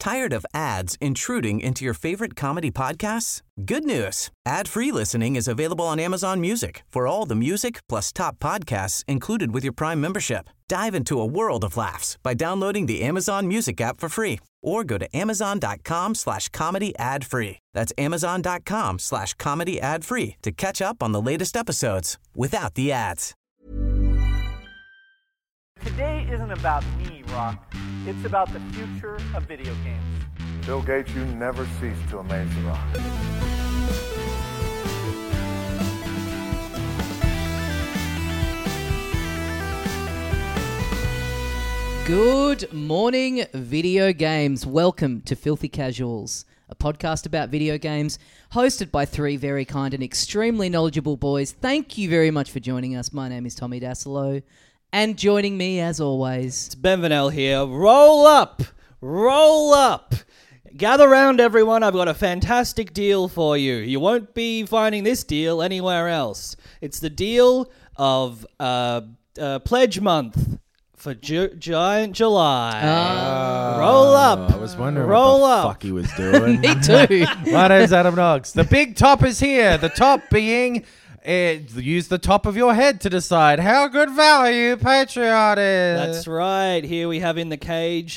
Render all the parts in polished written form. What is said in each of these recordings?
Tired of ads intruding into your favorite comedy podcasts? Good news. Ad-free listening is available on Amazon Music for all the music plus top podcasts included with your Prime membership. Dive into a world of laughs by downloading the Amazon Music app for free or go to amazon.com/comedy ad-free. That's amazon.com/comedy ad-free to catch up on the latest episodes without the ads. Today isn't about me, Rock. It's about the future of video games. Bill Gates, you never cease to amaze the Rock. Good morning, video games. Welcome to Filthy Casuals, a podcast about video games hosted by three very kind and extremely knowledgeable boys. Thank you very much for joining us. My name is Tommy Dasilo, and joining me, as always, it's Ben Vanel here. Roll up! Roll up! Gather round, everyone. I've got a fantastic deal for you. You won't be finding this deal anywhere else. It's the deal of Pledge Month for Giant July. Roll up. I was wondering Roll what the up. fuck he was doing. me too. My name's Adam Knox. The big top is here. The top being... use the top of your head to decide how good value Patreon is. That's right. Here we have in the cage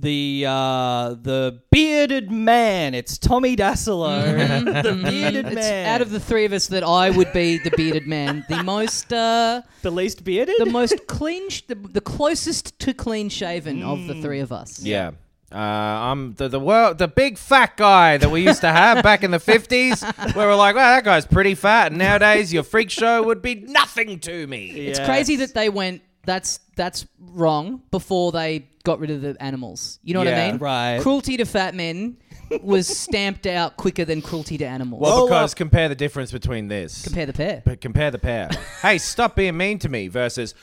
the bearded man. It's Tommy Dasilo. The bearded It's man. out of the three of us that I would be the bearded man. The most... the least bearded? the most clean... the closest to clean shaven of the three of us. Yeah. I'm the big fat guy that we used to have back in the 50s, where we're like, wow, that guy's pretty fat, and nowadays your freak show would be nothing to me. It's crazy that they went, that's wrong, before they got rid of the animals. You know what I Yeah, mean? right. Cruelty to fat men was stamped out quicker than cruelty to animals. Well, because compare the difference between this. Compare the pair. But compare the pair. Hey, stop being mean to me versus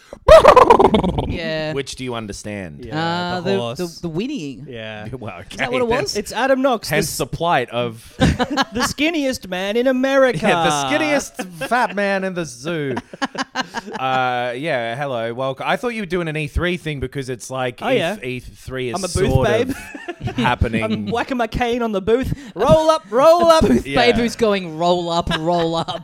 Yeah. which do you understand? Yeah, the horse. the whinnying. Yeah. Well, okay. Is that what it was? It's Adam Knox, Hence the plight of the skinniest man in America. the skinniest fat man in the zoo. Yeah, hello, welcome. I thought you were doing an E3 thing because it's like E3 is I'm a booth sort babe. of happening. I'm whacking my cane on the booth. Roll up, roll up. Babe who's going roll up, roll up.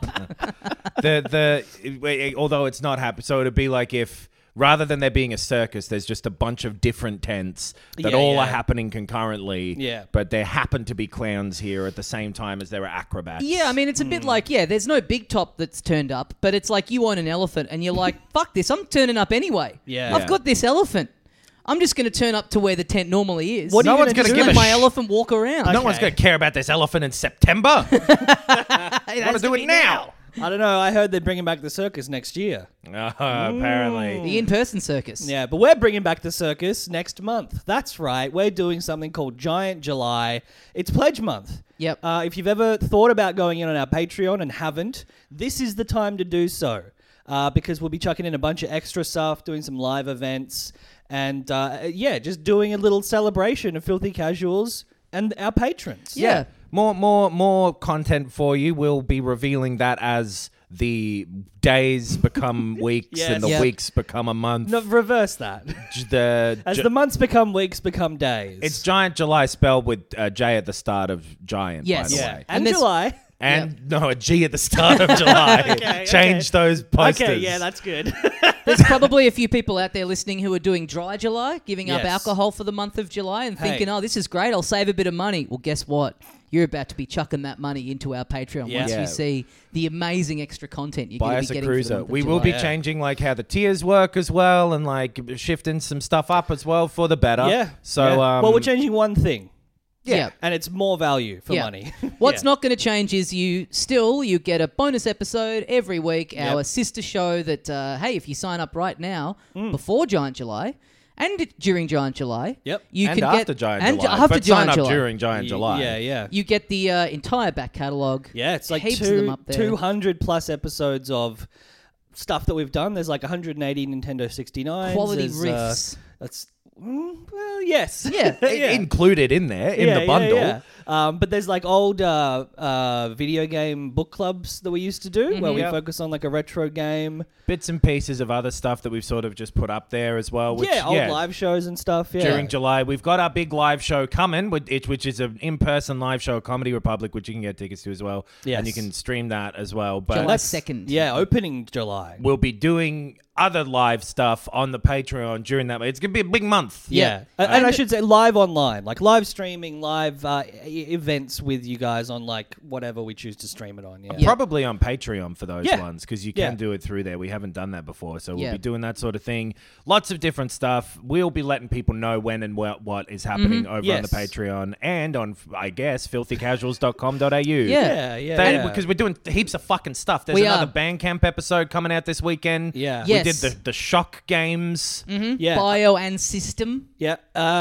Although it's not happening, so it'd be like if rather than there being a circus, there's just a bunch of different tents that all are happening concurrently. Yeah. But there happen to be clowns here at the same time as there are acrobats. Yeah, I mean, it's a bit like, there's no big top that's turned up, but it's like you own an elephant and you're like, fuck this, I'm turning up anyway. Yeah. I've got this elephant. I'm just going to turn up to where the tent normally is. What are No you one's gonna gonna do? give Let a my elephant walk around. No one's going to care about this elephant in September. I want to do it now. I don't know. I heard they're bringing back the circus next year. Apparently. The in-person circus. Yeah, but we're bringing back the circus next month. That's right. We're doing something called Giant July. It's Pledge Month. Yep. If you've ever thought about going in on our Patreon and haven't, this is the time to do so. Because we'll be chucking in a bunch of extra stuff, doing some live events, and just doing a little celebration of Filthy Casuals and our patrons. Yeah. More content for you. We'll be revealing that as the days become weeks Yes. and the Yep. weeks become a month. No, reverse that. As the months become weeks, become days. It's Giant July spelled with J at the start of Giant, Yes. by the Yeah. way. And there's- July. And no, a G at the start of July. Change those posters. Okay, yeah, that's good. There's probably a few people out there listening who are doing dry July, giving up Yes. alcohol for the month of July and Hey. thinking, oh, this is great, I'll save a bit of money. Well, guess what? You're about to be chucking that money into our Patreon Yeah. once Yeah. you see the amazing extra content you're Buy going to us be a getting for the cruiser. month of We July. will be changing like how the tiers work as well, and like shifting some stuff up as well for the better. Yeah. So yeah. Well, we're changing one thing. Yeah. And it's more value for money. What's Yeah. not going to change is you get a bonus episode every week, our sister show that, hey, if you sign up right now before Giant July and during Giant July, Yep. you and can after get Giant and July. after but Giant sign up July. during Giant July. Yeah. You get the entire back catalogue. Yeah, it's like heaps of them up there. 200 plus episodes of stuff that we've done. There's like 180 Nintendo 69s. Quality There's, riffs. That's well, yes. Yeah. Included in there in the bundle. But there's like old video game book clubs that we used to do where we focus on like a retro game. Bits and pieces of other stuff that we've sort of just put up there as well. Which, Old live shows and stuff. Yeah. During July, we've got our big live show coming, which is an in-person live show at Comedy Republic, which you can get tickets to as well. Yes. And you can stream that as well. But July 2nd. Yeah, opening July. we'll be doing other live stuff on the Patreon during that. It's going to be a big month. Yeah. And I should say live online, like live streaming, live events with you guys on like whatever we choose to stream it on. Yeah. Probably on Patreon for those ones, because you can Yeah. do it through there. We haven't done that before, so we'll Yeah. be doing that sort of thing. Lots of different stuff. We'll be letting people know when and what is happening over on Yes. the Patreon and on, I guess, filthycasuals.com.au. Yeah. Because we're doing heaps of fucking stuff. There's We another are. Bandcamp episode coming out this weekend. Yeah. We Yes. did the Shock games. Yeah. Bio and system. Yeah,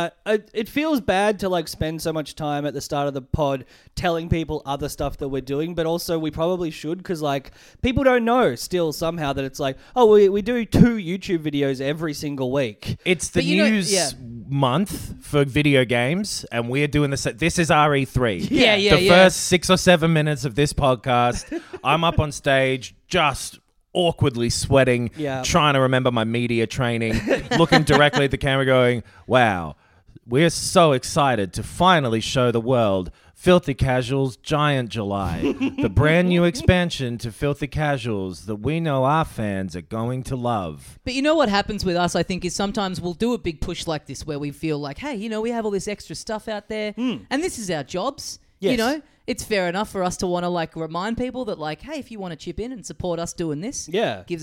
it feels bad to like spend so much time at the start of the pod telling people other stuff that we're doing, but also we probably should, because like people don't know still somehow that it's like, oh, we do 2 YouTube videos every single week. It's the But you know- news yeah. month for video games, and we're doing this. This is RE3. Yeah. The first 6 or 7 minutes of this podcast, I'm up on stage just awkwardly sweating, Yeah. trying to remember my media training, looking directly at the camera going, wow, we're so excited to finally show the world Filthy Casuals Giant July, the brand new expansion to Filthy Casuals that we know our fans are going to love. But you know what happens with us, I think, is sometimes we'll do a big push like this where we feel like, hey, you know, we have all this extra stuff out there and this is our jobs. Yes. You know, it's fair enough for us to want to like remind people that like, hey, if you want to chip in and support us doing this, Yeah. gives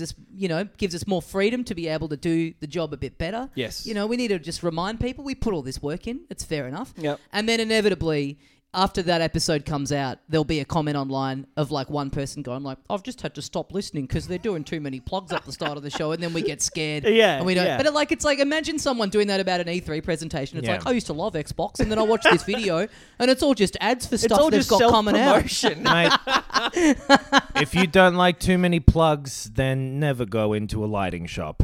us more freedom to be able to do the job a bit better. Yes. You know, we need to just remind people we put all this work in. It's fair enough. Yep. And then inevitably, after that episode comes out, there'll be a comment online of like one person going like, I've just had to stop listening because they're doing too many plugs at the start of the show, and then we get scared. Yeah, And we don't. yeah. But it's like imagine someone doing that about an E3 presentation. It's Yeah. like, I used to love Xbox, and then I watched this video, and it's all just ads for It's stuff all they've just got coming out. self-promotion. Mate, if you don't like too many plugs, then never go into a lighting shop.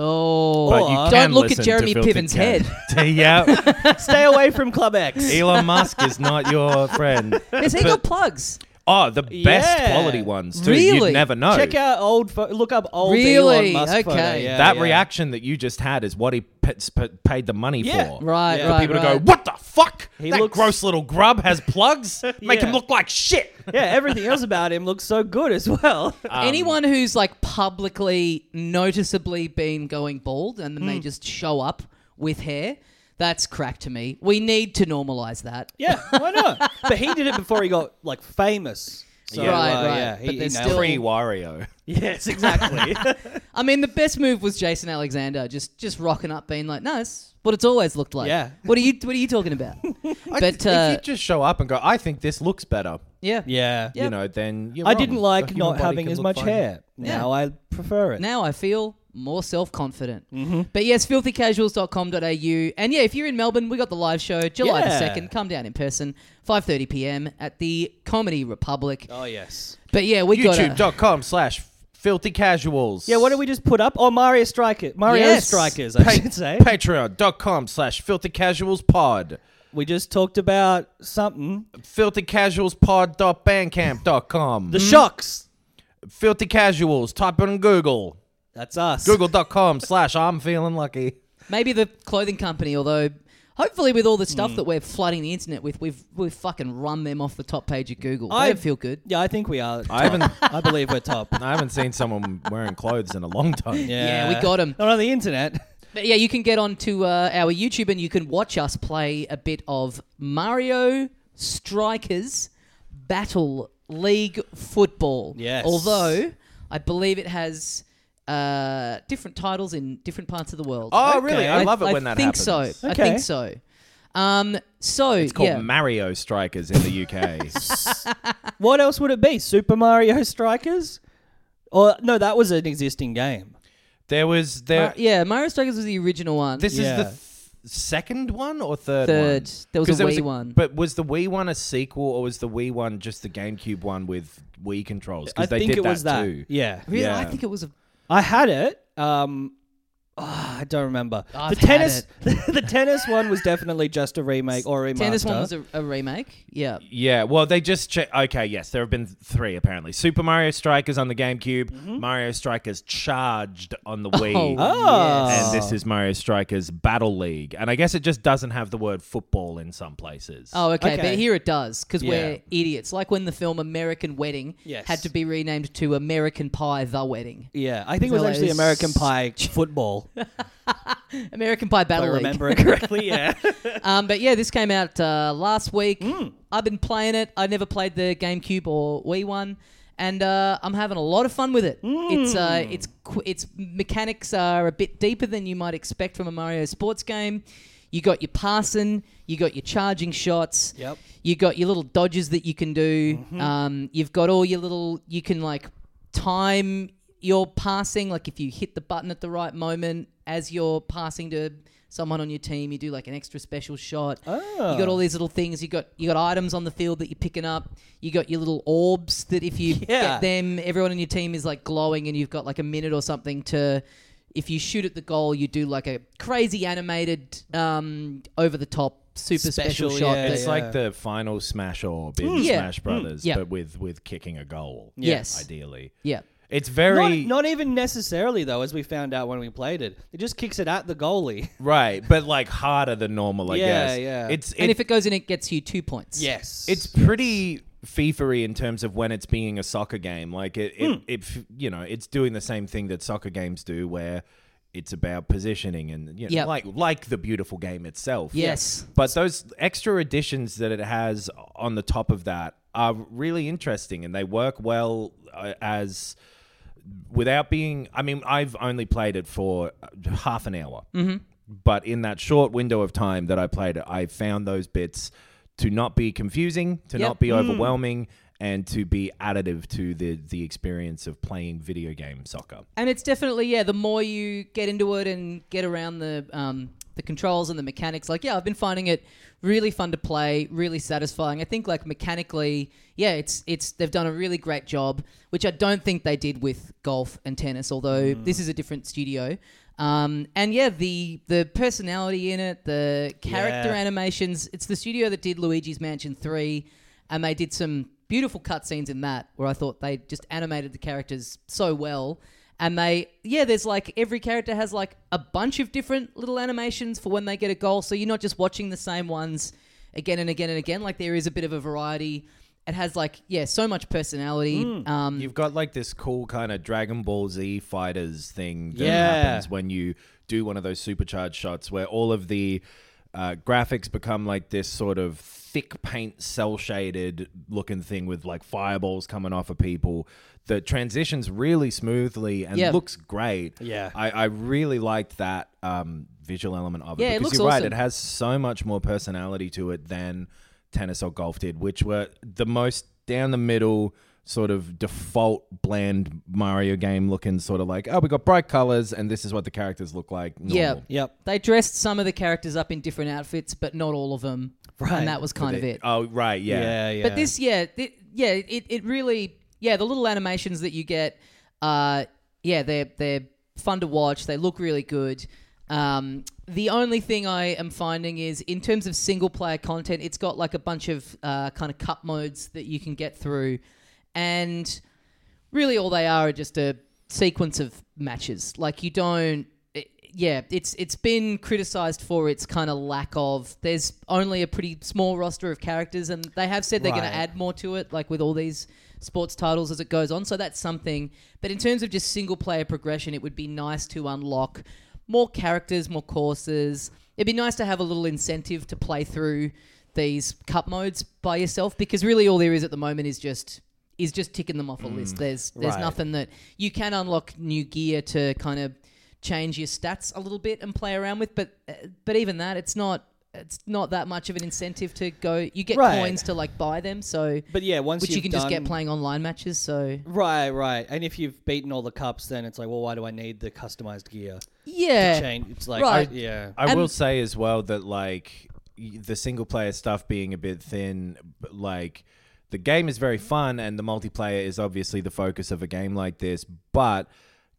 Oh, But you don't can look at listen to Jeremy Filthy Piven's Cat. head. Yeah. Stay away from Club X. Elon Musk is not your friend. Has he got plugs? Oh, the best Yeah. quality ones, too. Really? You'd never know. Check out look up old Really? Elon Musk photo. Okay. Yeah, that yeah. reaction that you just had is what he paid the money Yeah. for. Right, Yeah. right, People to right. go, what the fuck? He That looks- gross little grub has plugs? Make Yeah. him look like shit. Yeah, everything else about him looks so good as well. Anyone who's like publicly, noticeably been going bald and then they just show up with hair, that's crack to me. We need to normalize that. Yeah, why not? But he did it before he got like famous. So, Yeah. Right, right. Yeah, But he there's nailed still- it. Pre-Wario. Yes, exactly. I mean, the best move was Jason Alexander just rocking up, being like, "No, it's what it's always looked like." Yeah. What are you talking about? But if you just show up and go, I think this looks better, yeah. yeah. you know, then you're I wrong. didn't A like human not body having can as look much fine. hair. Now I prefer it. Now I feel more self-confident. But yes, filthycasuals.com.au. And yeah, if you're in Melbourne, we got the live show July the Yeah. 2nd. Come down in person, 5:30 p.m. at the Comedy Republic. Oh, yes. But yeah, we got YouTube.com/Filthy Casuals. Yeah, what did we just put up? Oh, Mario Strikers, Yes. I should say. Patreon.com/Filthy Casuals Pod. We just talked about something. filthycasualspod.bandcamp.com. The Shocks. Filthy Casuals. Type it in Google. That's us. Google.com/I'm feeling lucky. maybe the clothing company, although hopefully with all the stuff that we're flooding the internet with, we've fucking run them off the top page of Google. They don't feel good. Yeah, I think we are. I haven't- I believe we're top. I haven't seen someone wearing clothes in a long time. Yeah, we got 'em. Not on the internet. But yeah, you can get onto our YouTube and you can watch us play a bit of Mario Strikers Battle League Football. Yes. Although I believe it has different titles in different parts of the world. Oh, really? I love it I when that think happens. so. I Okay. think so. It's called yeah. Mario Strikers in the UK. What else would it be? Super Mario Strikers? Or no, that was an existing game. There was Mario Strikers was the original one. This Yeah. is the second one or third Third. one? There was a 'Cause Wii one. But was the Wii one a sequel or was the Wii one just the GameCube one with Wii controls? I Because they think did it was that. too. Yeah. Really? Yeah. I think it was a... I had it. I don't remember. I've the had tennis, the tennis one was definitely just a remake or a remaster. Tennis one was a remake. Yeah. Yeah, well, they just okay, yes, there have been 3 apparently. Super Mario Strikers on the GameCube, Mario Strikers Charged on the Wii, Oh. yes. and this is Mario Strikers Battle League. And I guess it just doesn't have the word football in some places. Oh, okay. Okay. But here it does, because Yeah. we're idiots. Like when the film American Wedding Yes. had to be renamed to American Pie: The Wedding. Yeah, I think it was So actually it's- American Pie football. American Pie If I Battle League. remember it correctly, yeah. But yeah, this came out last week. I've been playing it. I never played the GameCube or Wii one, and I'm having a lot of fun with it. Its mechanics are a bit deeper than you might expect from a Mario sports game. You got your passing, you got your charging shots. Yep. You got your little dodges that you can do. You've got all your little. You can like time your passing. Like if you hit the button at the right moment as you're passing to someone on your team, you do like an extra special shot. You got all these little things. You got items on the field that you're picking up. You got your little orbs that if you get them, everyone on your team is like glowing, and you've got like a minute or something to. If you shoot at the goal, you do like a crazy animated, over the top, super special shot. yeah, It's that- like the final Smash Orb in Yeah. Smash Brothers, Yeah. but with kicking a goal. Yes. Ideally. Yeah. It's very... Not even necessarily, though, as we found out when we played it. It just kicks it at the goalie. Right, but like harder than normal, I Yeah, guess. yeah. And if it goes in, it gets you 2 points. Yes. It's pretty FIFA-y in terms of when it's being a soccer game. Like it you know, it's doing the same thing that soccer games do, where it's about positioning and you know, Yep. like the beautiful game itself. Yes. But those extra additions that it has on the top of that are really interesting, and they work well as without being. I mean, I've only played it for half an hour, but in that short window of time that I played it, I found those bits to not be confusing, to Yep. not be overwhelming, and to be additive to the experience of playing video game soccer. And it's definitely, the more you get into it and get around the controls and the mechanics, like, I've been finding it really fun to play, really satisfying. I think, like, mechanically, it's they've done a really great job, which I don't think they did with golf and tennis, although this is a different studio. And the personality in it, the character animations, it's the studio that did Luigi's Mansion 3, and they did some beautiful cutscenes in that where I thought they just animated the characters so well. And there's like every character has like a bunch of different little animations for when they get a goal. So you're not just watching the same ones again and again and again. Like there is a bit of a variety. It has like, so much personality. You've got like this cool kind of Dragon Ball Z fighters thing that Yeah. happens when you do one of those supercharged shots where all of the graphics become like this sort of thick paint cell shaded looking thing with like fireballs coming off of people that transitions really smoothly and looks great. Yeah. I really liked that visual element of it. Yeah, it because looks you're right, awesome. it has so much more personality to it than tennis or golf did, which were the most down the middle sort of default bland Mario game looking, sort of like, we got bright colors and this is what the characters look like. Normal. Yep. They dressed some of the characters up in different outfits, but not all of them. Right. And that was kind of it. Oh, right, yeah. Yeah. But this, it really, the little animations that you get, they're fun to watch. They look really good. The only thing I am finding is in terms of single player content, it's got like a bunch of kind of cup modes that you can get through, and really all they are just a sequence of matches. Like you don't. It's been criticized for its kind of lack of. There's only a pretty small roster of characters, and they have said they're going to add more to it, like with all these sports titles as it goes on. So that's something. But in terms of just single player progression, it would be nice to unlock more characters, more courses. It'd be nice to have a little incentive to play through these cup modes by yourself, because really all there is at the moment is just ticking them off a list. There's nothing that you can unlock new gear to kind of change your stats a little bit and play around with, but even that, it's not that much of an incentive to go. You get coins to like buy them, so But once which you've you can just get done- playing online matches. So Right. And if you've beaten all the cups, then it's like, well, why do I need the customized gear to change? It's like, Right. I And- will say as well that like the single player stuff being a bit thin, but, like the game is very fun and the multiplayer is obviously the focus of a game like this, but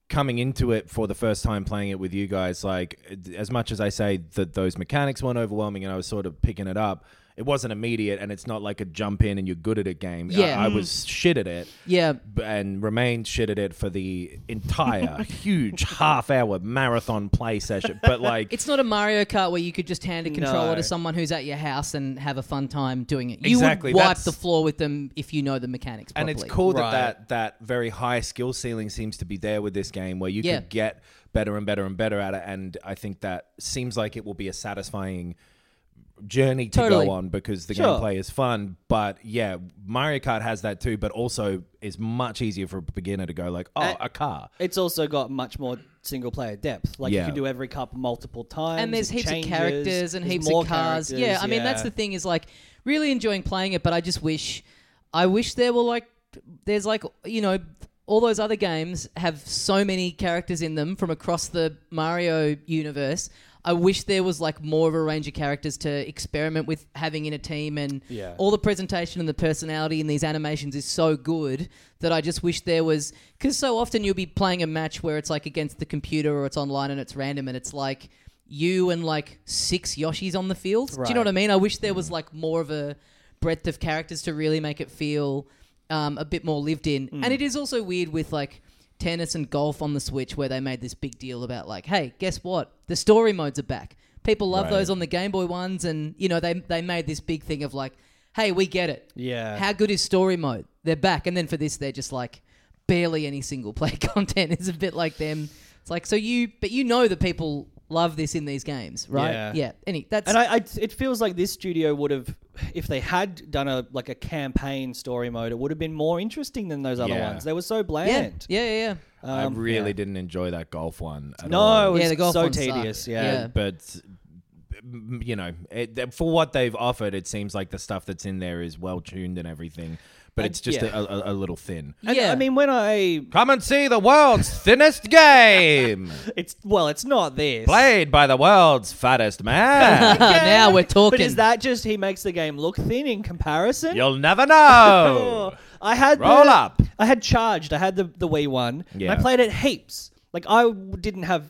coming into it for the first time playing it with you guys, like, as much as I say that those mechanics weren't overwhelming and I was sort of picking it up, it wasn't immediate, and it's not like a jump in and you're good at a game. Yeah. I was shit at it. Yeah. And remained shit at it for the entire huge half-hour marathon play session. But like, It's not a Mario Kart where you could just hand a controller No. to someone who's at your house and have a fun time doing it. Exactly, You would wipe that's- the floor with them if you know the mechanics properly. and it's cool Right. that very high skill ceiling seems to be there with this game, where you Yeah. could get better and better and better at it. And I think that seems like it will be a satisfying journey to Totally. go on, because the Sure. gameplay is fun. But yeah, Mario Kart has that too, but also is much easier for a beginner to go like, a car. It's also got much more single player depth. Like Yeah. you can do every cup multiple times. and there's it heaps changes, of characters and there's heaps more of cars. characters, Yeah, I mean that's the thing is like really enjoying playing it, but I wish there were like there's like all those other games have so many characters in them from across the Mario universe. I wish there was like more of a range of characters to experiment with having in a team, and Yeah. all the presentation and the personality in these animations is so good that I just wish there was, because so often you'll be playing a match where it's like against the computer or it's online and it's random and it's like you and like 6 Yoshis on the field. Do you know what I mean? I wish there was like more of a breadth of characters to really make it feel a bit more lived in. And it is also weird with like tennis and golf on the Switch, where they made this big deal about like, hey, guess what? The story modes are back. People love Right. those on the Game Boy ones, and they made this big thing of like, hey, we get it. Yeah. How good is story mode? They're back. And then for this, they're just like barely any single player content. It's a bit like them. It's like, but you know that people love this in these games, right? Yeah. That's And it feels like this studio would have, if they had done a campaign story mode, it would have been more interesting than those other Yeah. ones. They were so yeah, bland. yeah. I really didn't enjoy that golf one at No, all. it was Yeah, the golf so one tedious. sucked. Yeah. Yeah. But for what they've offered, it seems like the stuff that's in there is well tuned and everything, but it's just yeah. a little thin. And, Yeah. I mean, when I Come and see the world's thinnest game, it's not this. played by the world's fattest man. Now we're talking. But is that just he makes the game look thin in comparison? You'll never know. I had Roll up. I had charged. I had the Wii one. Yeah. And I played it heaps. Like I didn't have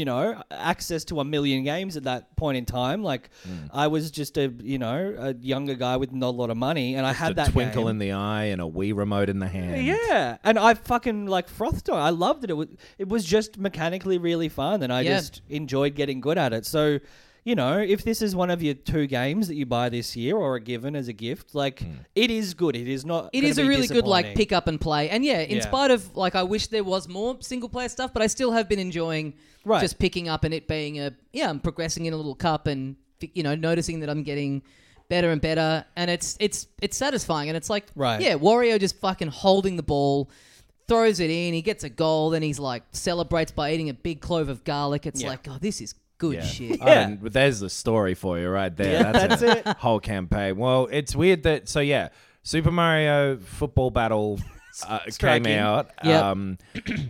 access to a million games at that point in time. Like I was just a younger guy with not a lot of money, and I had a that twinkle game. in the eye and a Wii remote in the hand. Yeah, and I fucking like frothed on it. I loved it. It was just mechanically really fun, and I Yeah. just enjoyed getting good at it. So, if this is one of your 2 games that you buy this year or are given as a gift, like it is good. It is not. It gonna is a be really good like disappointing. pick up and play. And in Yeah. spite of like I wish there was more single player stuff, but I still have been enjoying Right. just picking up and it being I'm progressing in a little cup and noticing that I'm getting better and better, and it's satisfying, and it's like Right. Wario just fucking holding the ball, throws it in, he gets a goal, then he's like celebrates by eating a big clove of garlic. It's Yeah. like, oh, this is good shit. I mean, there's the story for you right there. Yeah, that's that's a whole campaign. Well, it's weird that Super Mario Football Battle came Striking. out Yep.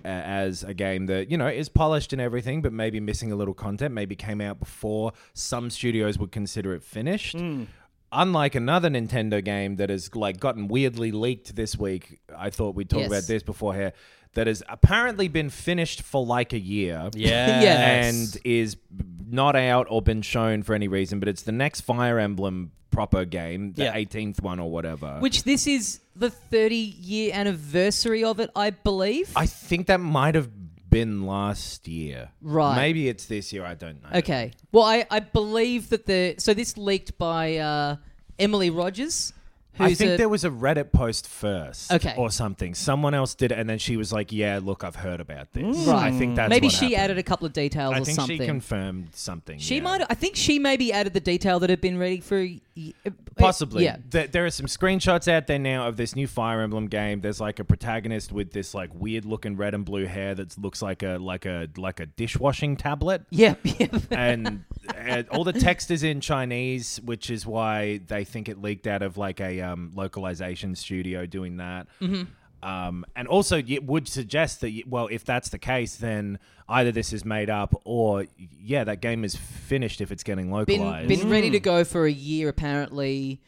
as a game that is polished and everything, but maybe missing a little content. Maybe came out before some studios would consider it finished. Unlike another Nintendo game that has gotten weirdly leaked this week, I thought we'd talk Yes. about this before here. That has apparently been finished for like a year. Yeah. And is not out or been shown for any reason, but it's the next Fire Emblem proper game, the Yeah. 18th one or whatever. Which this is the 30-year anniversary of it, I believe. I think that might have been last year. Right. Maybe it's this year, I don't know. Okay. Well, I believe that so this leaked by Emily Rogers, I who's think there was a Reddit post first, Okay. or something. Someone else did it, and then she was like, "Yeah, look, I've heard about this." Right. I think that's maybe what she happened. added a couple of details I or think something. she confirmed something. She yeah. might. I think she maybe added the detail that had been ready for Possibly. Yeah. There are some screenshots out there now of this new Fire Emblem game. There's like a protagonist with this like weird looking red and blue hair that looks like a dishwashing tablet. Yeah. And all the text is in Chinese, which is why they think it leaked out of like a localization studio doing that. And also, it would suggest that, if that's the case, then either this is made up or, that game is finished if it's getting localized. been ready to go for a year apparently.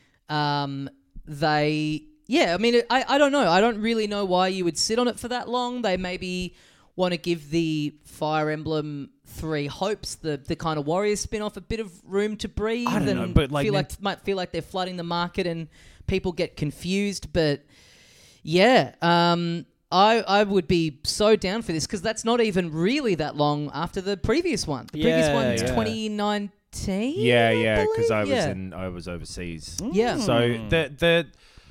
I mean, I don't know. I don't really know why you would sit on it for that long. They maybe want to give the Fire Emblem 3 Hopes, the kind of Warriors spin-off, a bit of room to breathe. I don't know, but like might feel like they're flooding the market and people get confused. But yeah, I would be so down for this because that's not even really that long after the previous one. The previous one's 2019. Yeah, because I believe. was overseas. Yeah. So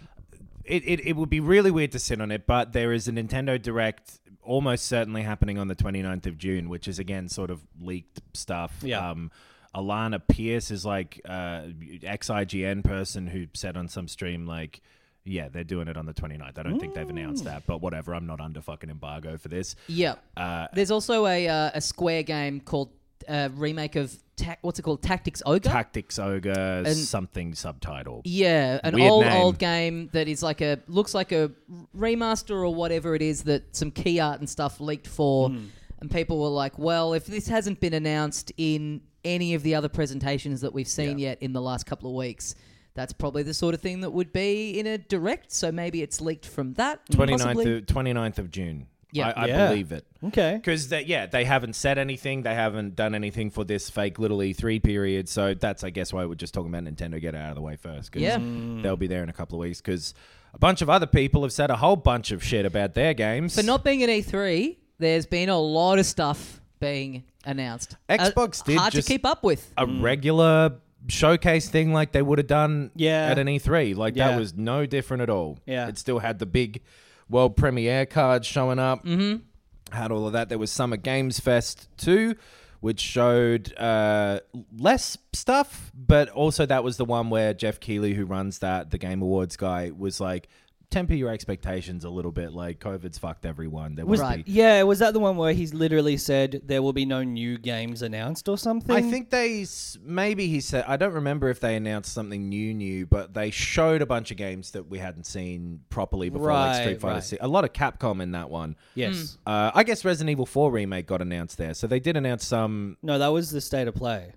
it would be really weird to sit on it, but there is a Nintendo Direct almost certainly happening on the 29th of June, which is again sort of leaked stuff. Yeah. Alana Pierce is like ex-IGN person who said on some stream like, yeah, they're doing it on the 29th. I don't think they've announced that, but whatever. I'm not under fucking embargo for this. Yeah. There's also a Square game called remake of what's it called? Tactics Ogre. Tactics Ogre, something subtitle. Yeah, an Weird name. old game that is looks like a remaster or whatever it is that some key art and stuff leaked for, and people were like, well, if this hasn't been announced in any of the other presentations that we've seen yet in the last couple of weeks, that's probably the sort of thing that would be in a direct, so maybe it's leaked from that. 29th of June. Yeah. I believe it. Okay. Because they haven't said anything. They haven't done anything for this fake little E3 period. So that's, I guess, why we're just talking about Nintendo. Get it out of the way first. Cause they'll be there in a couple of weeks. Because a bunch of other people have said a whole bunch of shit about their games. For not being an E3, there's been a lot of stuff being announced. Xbox did hard just to keep up with. a regular showcase thing like they would have done Yeah. at an E3. Like Yeah. that was no different at all. Yeah. It still had the big world premiere cards showing up. Mm-hmm. Had all of that. There was Summer Games Fest too, which showed less stuff, but also that was the one where Jeff Keighley, who runs the Game Awards guy, was like, temper your expectations a little bit. Like, COVID's fucked everyone. There was Right. Yeah, was that the one where he's literally said there will be no new games announced or something? I think maybe he said, I don't remember if they announced something new, but they showed a bunch of games that we hadn't seen properly before, like Street Fighter 6. A lot of Capcom in that one. Yes. I guess Resident Evil 4 remake got announced there. So they did announce some. No, that was the State of Play.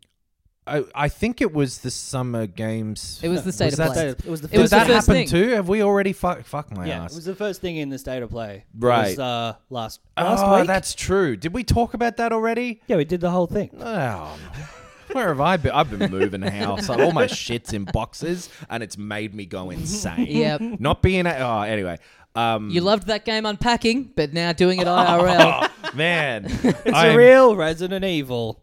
I think it was the Summer Games. It was the State of Play. It was the It was first Did that the first happen thing. too? Have we already fuck my Yeah, ass? it was the first thing in the State of Play. Right. It was last Oh, week. that's true. Did we talk about that already? Yeah, we did the whole thing. Oh, where have I been? I've been moving house. All my shit's in boxes, and it's made me go insane. Yep. Not being anyway. You loved that game unpacking, but now doing it IRL. Man, It's a real Resident Evil.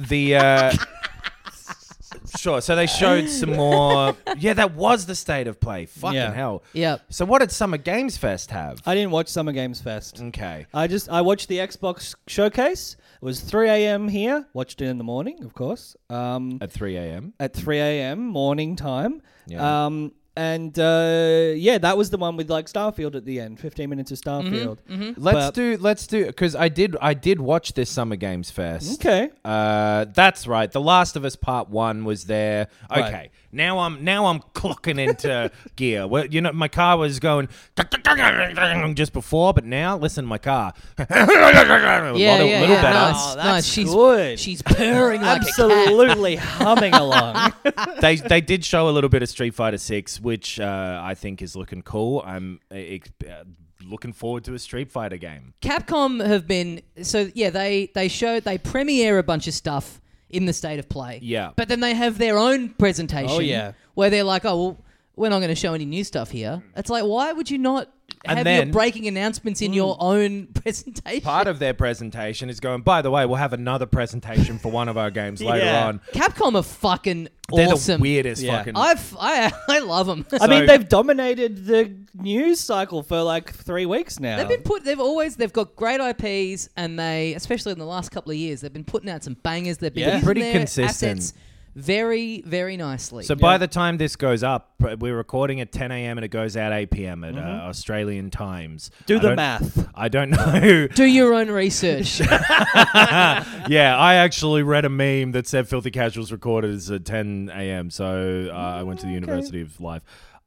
Sure. So they showed some more. Yeah, that was the State of Play. Fucking Yeah. hell. Yep. So what did Summer Games Fest have? I didn't watch Summer Games Fest. Okay. I watched the Xbox showcase. It was 3 a.m. here. Watched it in the morning, of course. At 3 a.m. At 3 a.m. morning time. Yeah. And that was the one with like Starfield at the end. 15 minutes of Starfield. Let's do because I did watch this Summer Games Fest. Okay. That's right. The Last of Us Part 1 was there. Okay. Right. Now I'm clocking into gear. Well, my car was going just before, but now listen, my car little better. Nice, Oh, that's nice. She's good. She's purring like a cat. Absolutely humming along. They did show a little bit of Street Fighter 6, which I think is looking cool. I'm looking forward to a Street Fighter game. Capcom have been they premiere a bunch of stuff in the State of Play. Yeah. But then they have their own presentation. Oh, yeah. Where they're like, oh, well, we're not going to show any new stuff here. It's like, why would you not And have then- your breaking announcements in your own presentation? Part of their presentation is going, by the way, we'll have another presentation for one of our games later Yeah. on. Capcom are fucking They're awesome. the weirdest Yeah. fucking... I love them. I mean, they've dominated the news cycle for like 3 weeks now. They've got great IPs, and they, especially in the last couple of years, they've been putting out some bangers. They've been using Pretty their consistent. assets very, very nicely. So by the time this goes up, we're recording at 10 a.m. and it goes out 8 p.m. at Australian times. Do I the don't- math. I don't know. do your own research. Yeah, I actually read a meme that said Filthy Casuals recorded is at 10 a.m. So I went to the University of Life.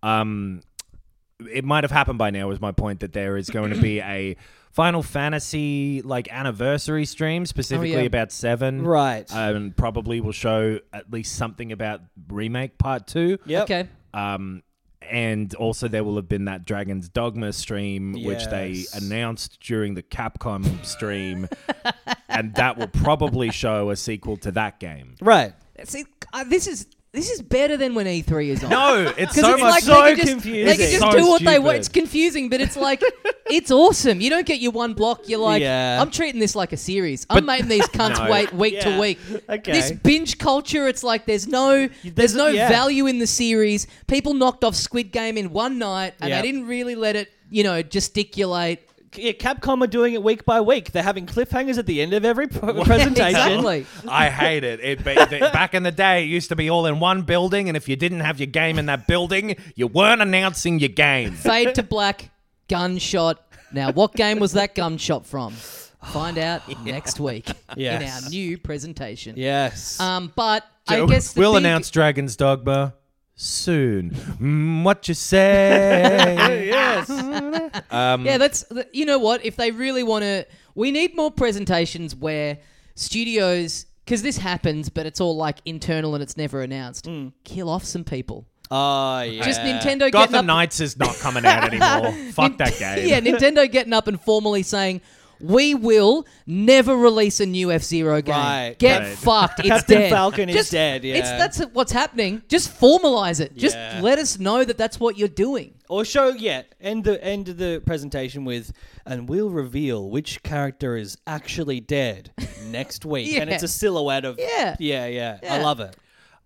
It might have happened by now, was my point, that there is going to be a Final Fantasy anniversary stream specifically about 7. Right. And probably will show at least something about Remake Part 2. Yep. Okay. And also there will have been that Dragon's Dogma stream, which they Yes. announced during the Capcom stream. And that will probably show a sequel to that game. Right. See, this is better than when E3 is on. No, it's 'Cause so it's much like so they can just, confusing. They can just So do what they want. stupid. It's confusing, but it's like it's awesome. You don't get your one block. You're like, Yeah. I'm treating this like a series. I'm making these cunts No. wait week to Yeah. week. Okay. This binge culture. It's like there's no yeah. value in the series. People knocked off Squid Game in one night, and Yeah. they didn't really let it, gesticulate. Yeah, Capcom are doing it week by week. They're having cliffhangers at the end of every presentation. Exactly. I hate it. Back in the day, it used to be all in one building, and if you didn't have your game in that building, you weren't announcing your game. Fade to black, gunshot. Now, what game was that gunshot from? Find out next week in Yes. our new presentation. Yes. But I guess we'll announce Dragon's Dogma soon. What you say? yes. Yeah, that's you know what? If they really want to, we need more presentations where studios, because this happens, but it's all like internal and it's never announced. Kill off some people. Oh, yeah. Just Nintendo getting Gotham up. Knights is not coming out anymore. Fuck that game. Yeah, Nintendo getting up and formally saying, we will never release a new F-Zero game. Right. Get Right. fucked. It's Captain dead. Falcon is dead, yeah. That's what's happening. Just formalize it. Just Yeah. let us know that that's what you're doing. Or show, end the presentation with, and we'll reveal which character is actually dead next week. Yeah. And it's a silhouette of... Yeah. Yeah. I Yeah. love it.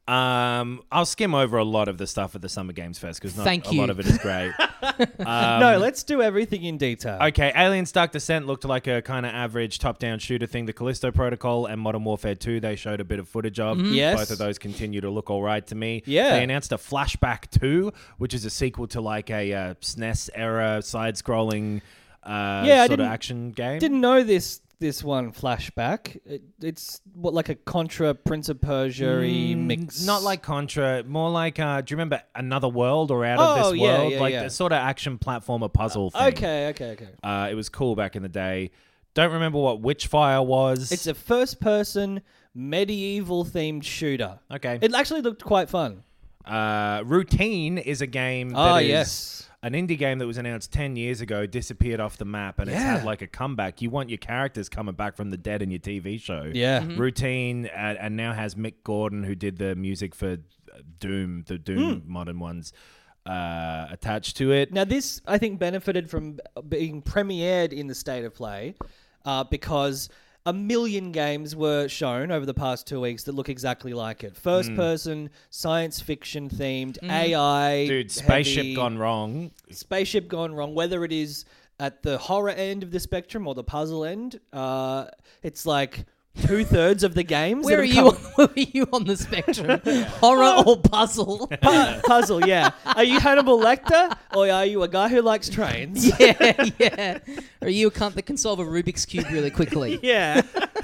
I'll skim over a lot of the stuff at the Summer Games Fest because Thank a you. lot of it is great. No, let's do everything in detail. Okay, Aliens Dark Descent looked like a kind of average top-down shooter thing. The Callisto Protocol and Modern Warfare 2, they showed a bit of footage of. Yes. Both of those continue to look all right to me. Yeah. They announced a Flashback 2, which is a sequel to like a SNES-era side-scrolling sort of action game. Didn't know this one Flashback. It's what, like a Contra Prince of Persia mix? Not like Contra, more like, do you remember Another World or Out Oh, of This yeah, World? yeah, like yeah. the sort of action platformer puzzle thing. Okay. It was cool back in the day. Don't remember what Witchfire was. It's a first-person medieval-themed shooter. Okay. It actually looked quite fun. Routine is a game that Oh, is yes. an indie game that was announced 10 years ago, disappeared off the map, and it's Yeah. had like a comeback. You want your characters coming back from the dead in your TV show. Yeah. Routine, and now has Mick Gordon, who did the music for Doom, the Doom modern ones, attached to it. Now, this, I think, benefited from being premiered in the State of Play because a million games were shown over the past 2 weeks that look exactly like it. First person, science fiction themed, AI. Dude, Spaceship heavy, Gone Wrong. Spaceship Gone Wrong, whether it is at the horror end of the spectrum or the puzzle end, it's like 2/3 of the games. Where are that have you? come- Where are you on the spectrum? Horror or puzzle? Puzzle, yeah. Are you Hannibal Lecter or are you a guy who likes trains? yeah. Or are you a cunt that can solve a Rubik's Cube really quickly? Yeah.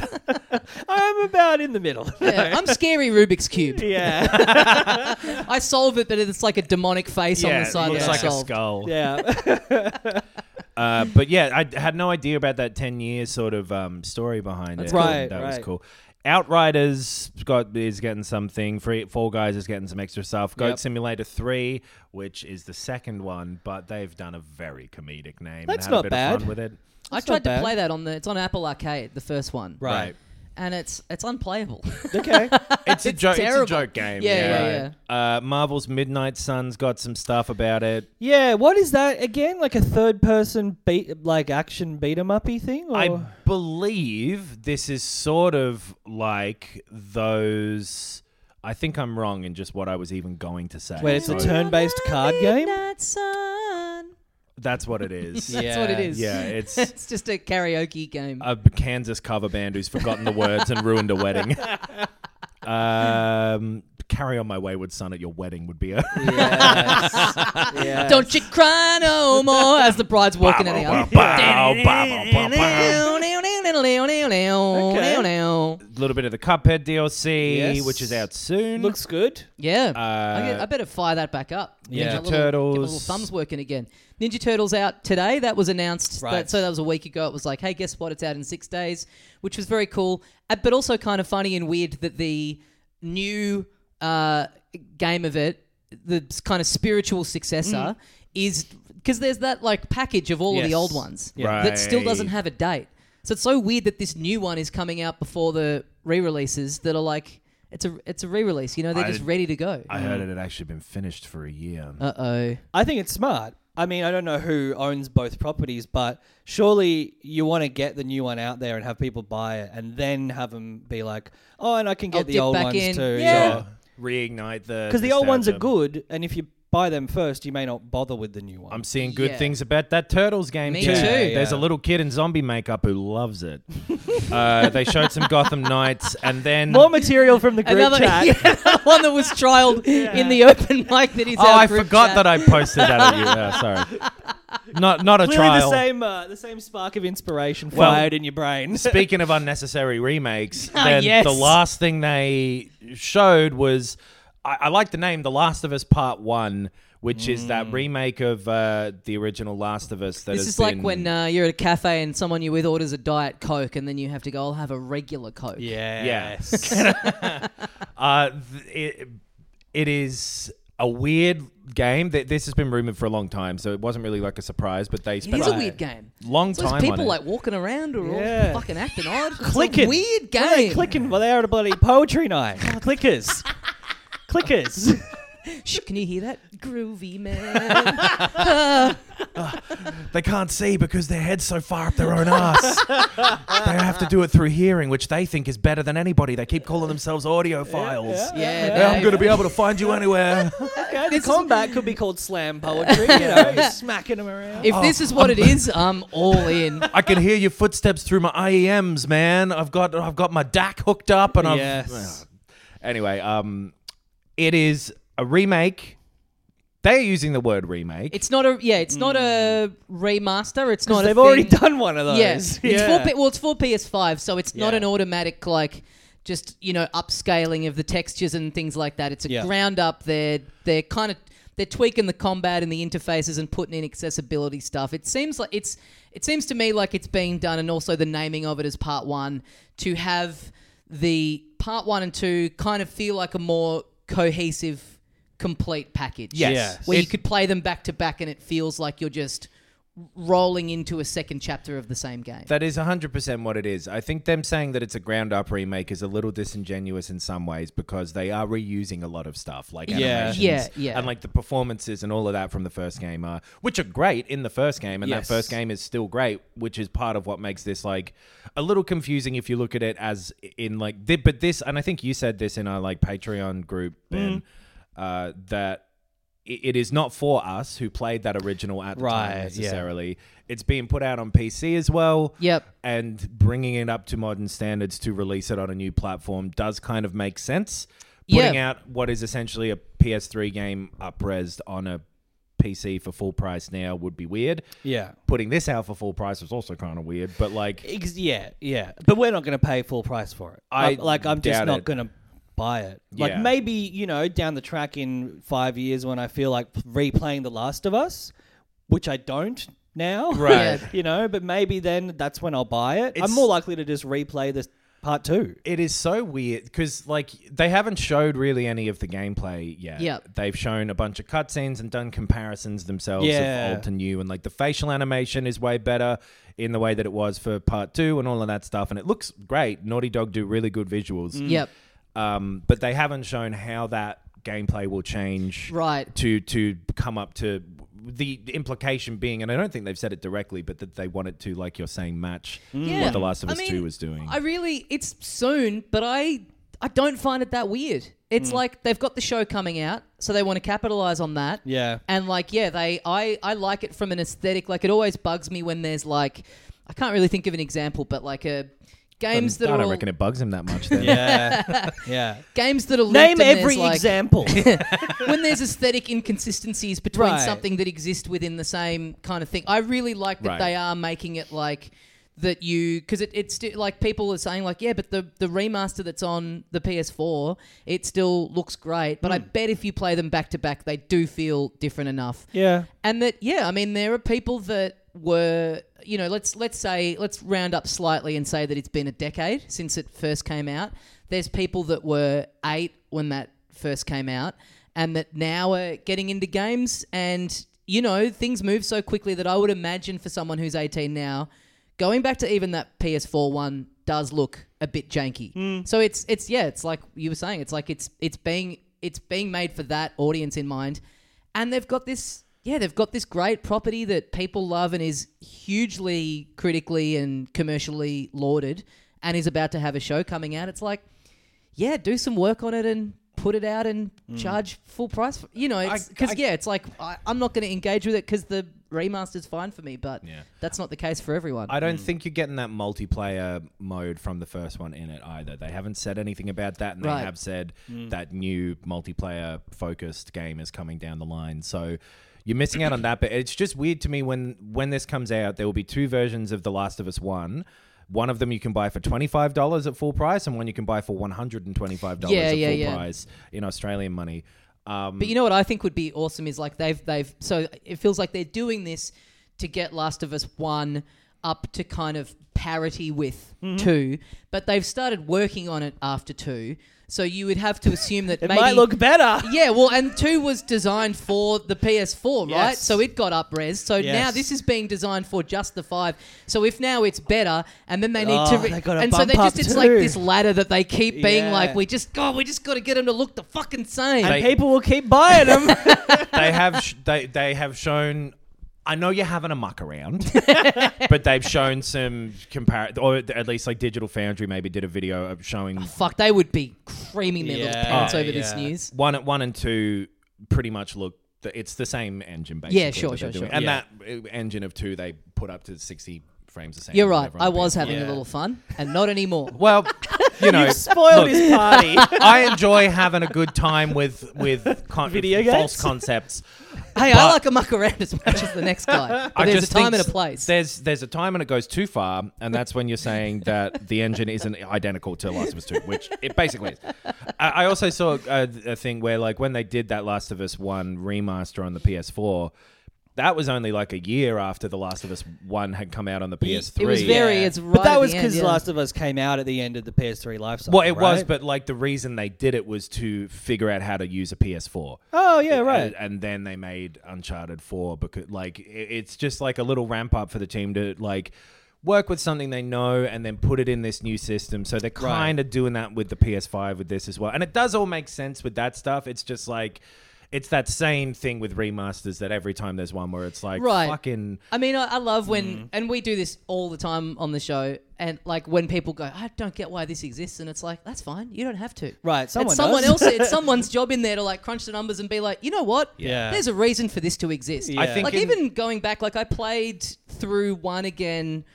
I'm about in the middle. Yeah, I'm scary Rubik's Cube. Yeah. I solve it, but it's like a demonic face on the side it looks that I like a solved. skull. Yeah. But yeah, I had no idea about that 10-year sort of story behind it. cool. Right, That was right. cool. Outriders is getting something. Fall Guys is getting some extra stuff. Goat Yep. Simulator 3, which is the second one, but they've done a very comedic name. That's and had not a bit bad. Of fun with it. I That's tried not to bad. play that it's on Apple Arcade, the first one. Right. And it's unplayable. Okay. It's a joke. It's a terrible. joke game. Yeah. Marvel's Midnight Suns got some stuff about it. Yeah. What is that again? Like a third-person action beat 'em uppy thing? Or? I believe this is sort of like those. I think I'm wrong in just what I was even going to say. Wait, it's a So turn-based card game. Midnight Sun. That's what it is. That's what it is. Yeah, it's It's just a karaoke game. a Kansas cover band who's forgotten the words and ruined a wedding. Carry On My Wayward Son at your wedding would be a... Yes. Yeah. Don't you cry no more as the bride's walking in the aisle. A little bit of the Cuphead DLC, Yes. which is out soon. Looks good. Yeah, I better fire that back up. Yeah. Get my Turtles. little thumbs working again. Ninja Turtles out today. That was announced. Right. So that was a week ago. It was like, hey, guess what? It's out in 6 days, which was very cool. But also kind of funny and weird that the new game of it, kind of spiritual successor is because there's that like package of all of the Yes. old ones Yeah. that still doesn't Right. have a date. So it's so weird that this new one is coming out before the re-releases that are like it's a re-release. You know, they're just ready to go. I heard it had actually been finished for a year. Uh-oh. I think it's smart. I mean, I don't know who owns both properties, but surely you want to get the new one out there and have people buy it and then have them be like, oh, and I can I'll get the dip old back ones in. too. Yeah. So, reignite the Because the old ones are nostalgia. good, and if you buy them first, you may not bother with the new one. I'm seeing good Yeah. things about that Turtles game Me too. too. There's Yeah. a little kid in zombie makeup who loves it. They showed some Gotham Knights, and then More material from the group chat. Yeah, one that was trialed in the open mic that is oh, our I group forgot chat. that I posted that at you. Sorry, not a Clearly trial. the same spark of inspiration Well, fired in your brain. Speaking of unnecessary remakes, then yes. the last thing they showed was I like the name The Last of Us Part 1, which is that remake of the original Last of Us. This is like when you're at a cafe and someone you're with orders a Diet Coke and then you have to go, I'll have a regular Coke. Yes. it is a weird game. This has been rumored for a long time, so it wasn't really like a surprise. But they It spent is a a weird game. long So there's time people on it. like walking around or Yeah. all fucking acting odd. It's Clicking. a weird What are they game. clicking? Well, they're at a bloody poetry night. Clickers. Clickers. Shh, can you hear that? Groovy, man. They can't see because their head's so far up their own ass. They have to do it through hearing, which they think is better than anybody. They keep calling themselves audiophiles. Yeah, I'm going to be able to find you anywhere. Okay, the combat could be called slam poetry. You know, smacking them around. If this is what it is, I'm all in. I can hear your footsteps through my IEMs, man. I've got my DAC hooked up, and Yes. Anyway, it is a remake. They're using the word remake. It's not a remaster. It's not. They've a already thing. done one of those. Yes, it's for PS5, so it's not Yeah. an automatic like just upscaling of the textures and things like that. It's a Yeah. ground up. They're tweaking the combat and the interfaces and putting in accessibility stuff. It seems to me like it's being done, and also the naming of it as Part 1 to have the Part 1 and 2 kind of feel like a more cohesive, complete package. Yes. Where you could play them back to back and it feels like you're just rolling into a second chapter of the same game. That is 100% what it is. I think them saying that it's a ground-up remake is a little disingenuous in some ways because they are reusing a lot of stuff, like Yeah. animations Yeah. and like the performances and all of that from the first game, which are great in the first game, and Yes. that first game is still great, which is part of what makes this like a little confusing if you look at it as in like, but this, and I think you said this in our like Patreon group, Ben, that it is not for us who played that original at the Right, time yeah. necessarily. It's being put out on PC as well. Yep. And bringing it up to modern standards to release it on a new platform does kind of make sense. Putting Yeah. out what is essentially a PS3 game up-resed on a PC for full price now would be weird. Yeah. Putting this out for full price was also kind of weird, but like... Yeah. But we're not going to pay full price for it. I'm just doubt not it. going to buy it. Like Yeah. maybe, down the track in 5 years when I feel like replaying The Last of Us, which I don't now. Right. But maybe then that's when I'll buy it. It's- I'm more likely to just replay this part 2. It is so weird because, like, they haven't showed really any of the gameplay yet. Yep. They've shown a bunch of cutscenes and done comparisons themselves Yeah. of old to new, and like the facial animation is way better in the way that it was for part 2 and all of that stuff, and it looks great. Naughty Dog do really good visuals. Yep. But they haven't shown how that gameplay will change. Right. To come up to the implication being, and I don't think they've said it directly, but that they want it to, like you're saying, match Yeah. what The Last of Us I mean, 2 was doing. It's soon, but I don't find it that weird. It's like they've got the show coming out, so they want to capitalize on that. Yeah. And I like it from an aesthetic. Like, it always bugs me when there's like, I can't really think of an example, but like games that I are don't all, reckon it bugs him that much then. Yeah. Yeah. games that are Name linked and every there's, like, example. when there's aesthetic inconsistencies between Right. something that exists within the same kind of thing. I really like that Right. they are making it like that because it's still like people are saying like, yeah, but the remaster that's on the PS4, it still looks great. But I bet if you play them back to back, they do feel different enough. Yeah. And that, I mean, there are people that were, let's round up slightly and say that it's been a decade since it first came out. There's people that were 8 when that first came out, and that now are getting into games. And, you know, things move so quickly that I would imagine for someone who's 18 now, going back to even that PS4 one does look a bit janky. So it's like you were saying, it's like it's being made for that audience in mind. And they've got this great property that people love and is hugely critically and commercially lauded and is about to have a show coming out. It's like, yeah, do some work on it and put it out and charge full price. For, you know, it's like I'm not going to engage with it because the remaster's fine for me, but that's not the case for everyone. I don't think you're getting that multiplayer mode from the first one in it either. They haven't said anything about that, and they have said that new multiplayer-focused game is coming down the line. So you're missing out on that, but it's just weird to me when this comes out, there will be 2 versions of The Last of Us 1. One of them you can buy for $25 at full price, and one you can buy for $125 at full price in Australian money. But you know what I think would be awesome is like they've so it feels like they're doing this to get Last of Us 1 up to kind of parity with 2, but they've started working on it after 2. So you would have to assume that it maybe... might look better. Yeah, well, and 2 was designed for the PS4, right? Yes. So it got up-res. So now this is being designed for just the 5. So if now it's better, and then they need to... they gotta and so bump they up it's like too. this ladder that they keep being Yeah. like, we just got to get them to look the fucking same. And people will keep buying them. They have shown... I know you're having a muck around, but they've shown some or at least like Digital Foundry maybe did a video of showing... Fuck, they would be creaming their little pants over this news. 1 and 2 pretty much look... It's the same engine, basically. Yeah, sure. And that engine of 2, they put up to 60 frames a second. You're right. I was having a little fun, and not anymore. Well, you know... You've spoiled his party. I enjoy having a good time with Video games? false concepts. Hey, I like a muck around as much as the next guy. But there's a time and a place. There's a time when it goes too far, and that's when you're saying that the engine isn't identical to Last of Us 2, which it basically is. I also saw a thing where, like, when they did that Last of Us 1 remaster on the PS4, that was only like a year after The Last of Us 1 had come out on the PS3. It was it's right But that at was the because end, Last of Us came out at the end of the PS3 life cycle. Well, it was, right? but like the reason they did it was to figure out how to use a PS4. Oh, yeah, right. And then they made Uncharted 4 because like it's just like a little ramp up for the team to like work with something they know and then put it in this new system. So they're kind of doing that with the PS5 with this as well. And it does all make sense with that stuff. It's just like... It's that same thing with remasters that every time there's one where it's like fucking... I mean, I love when... And we do this all the time on the show. And like when people go, I don't get why this exists. And it's like, that's fine. You don't have to. Right, someone else. It's someone's job in there to like crunch the numbers and be like, you know what? Yeah. There's a reason for this to exist. Yeah. I think like even going back, like I played through 1 again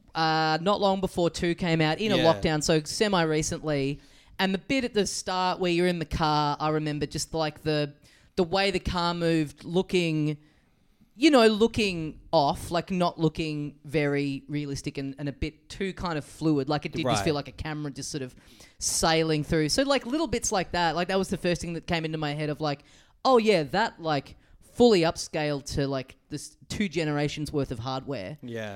not long before 2 came out in a lockdown. So semi-recently. And the bit at the start where you're in the car, I remember just like the way the car moved, looking off, like not looking very realistic and a bit too kind of fluid. Like it did just feel like a camera just sort of sailing through. So like little bits like that was the first thing that came into my head of like, oh yeah, that like fully upscaled to like this 2 generations worth of hardware. Yeah.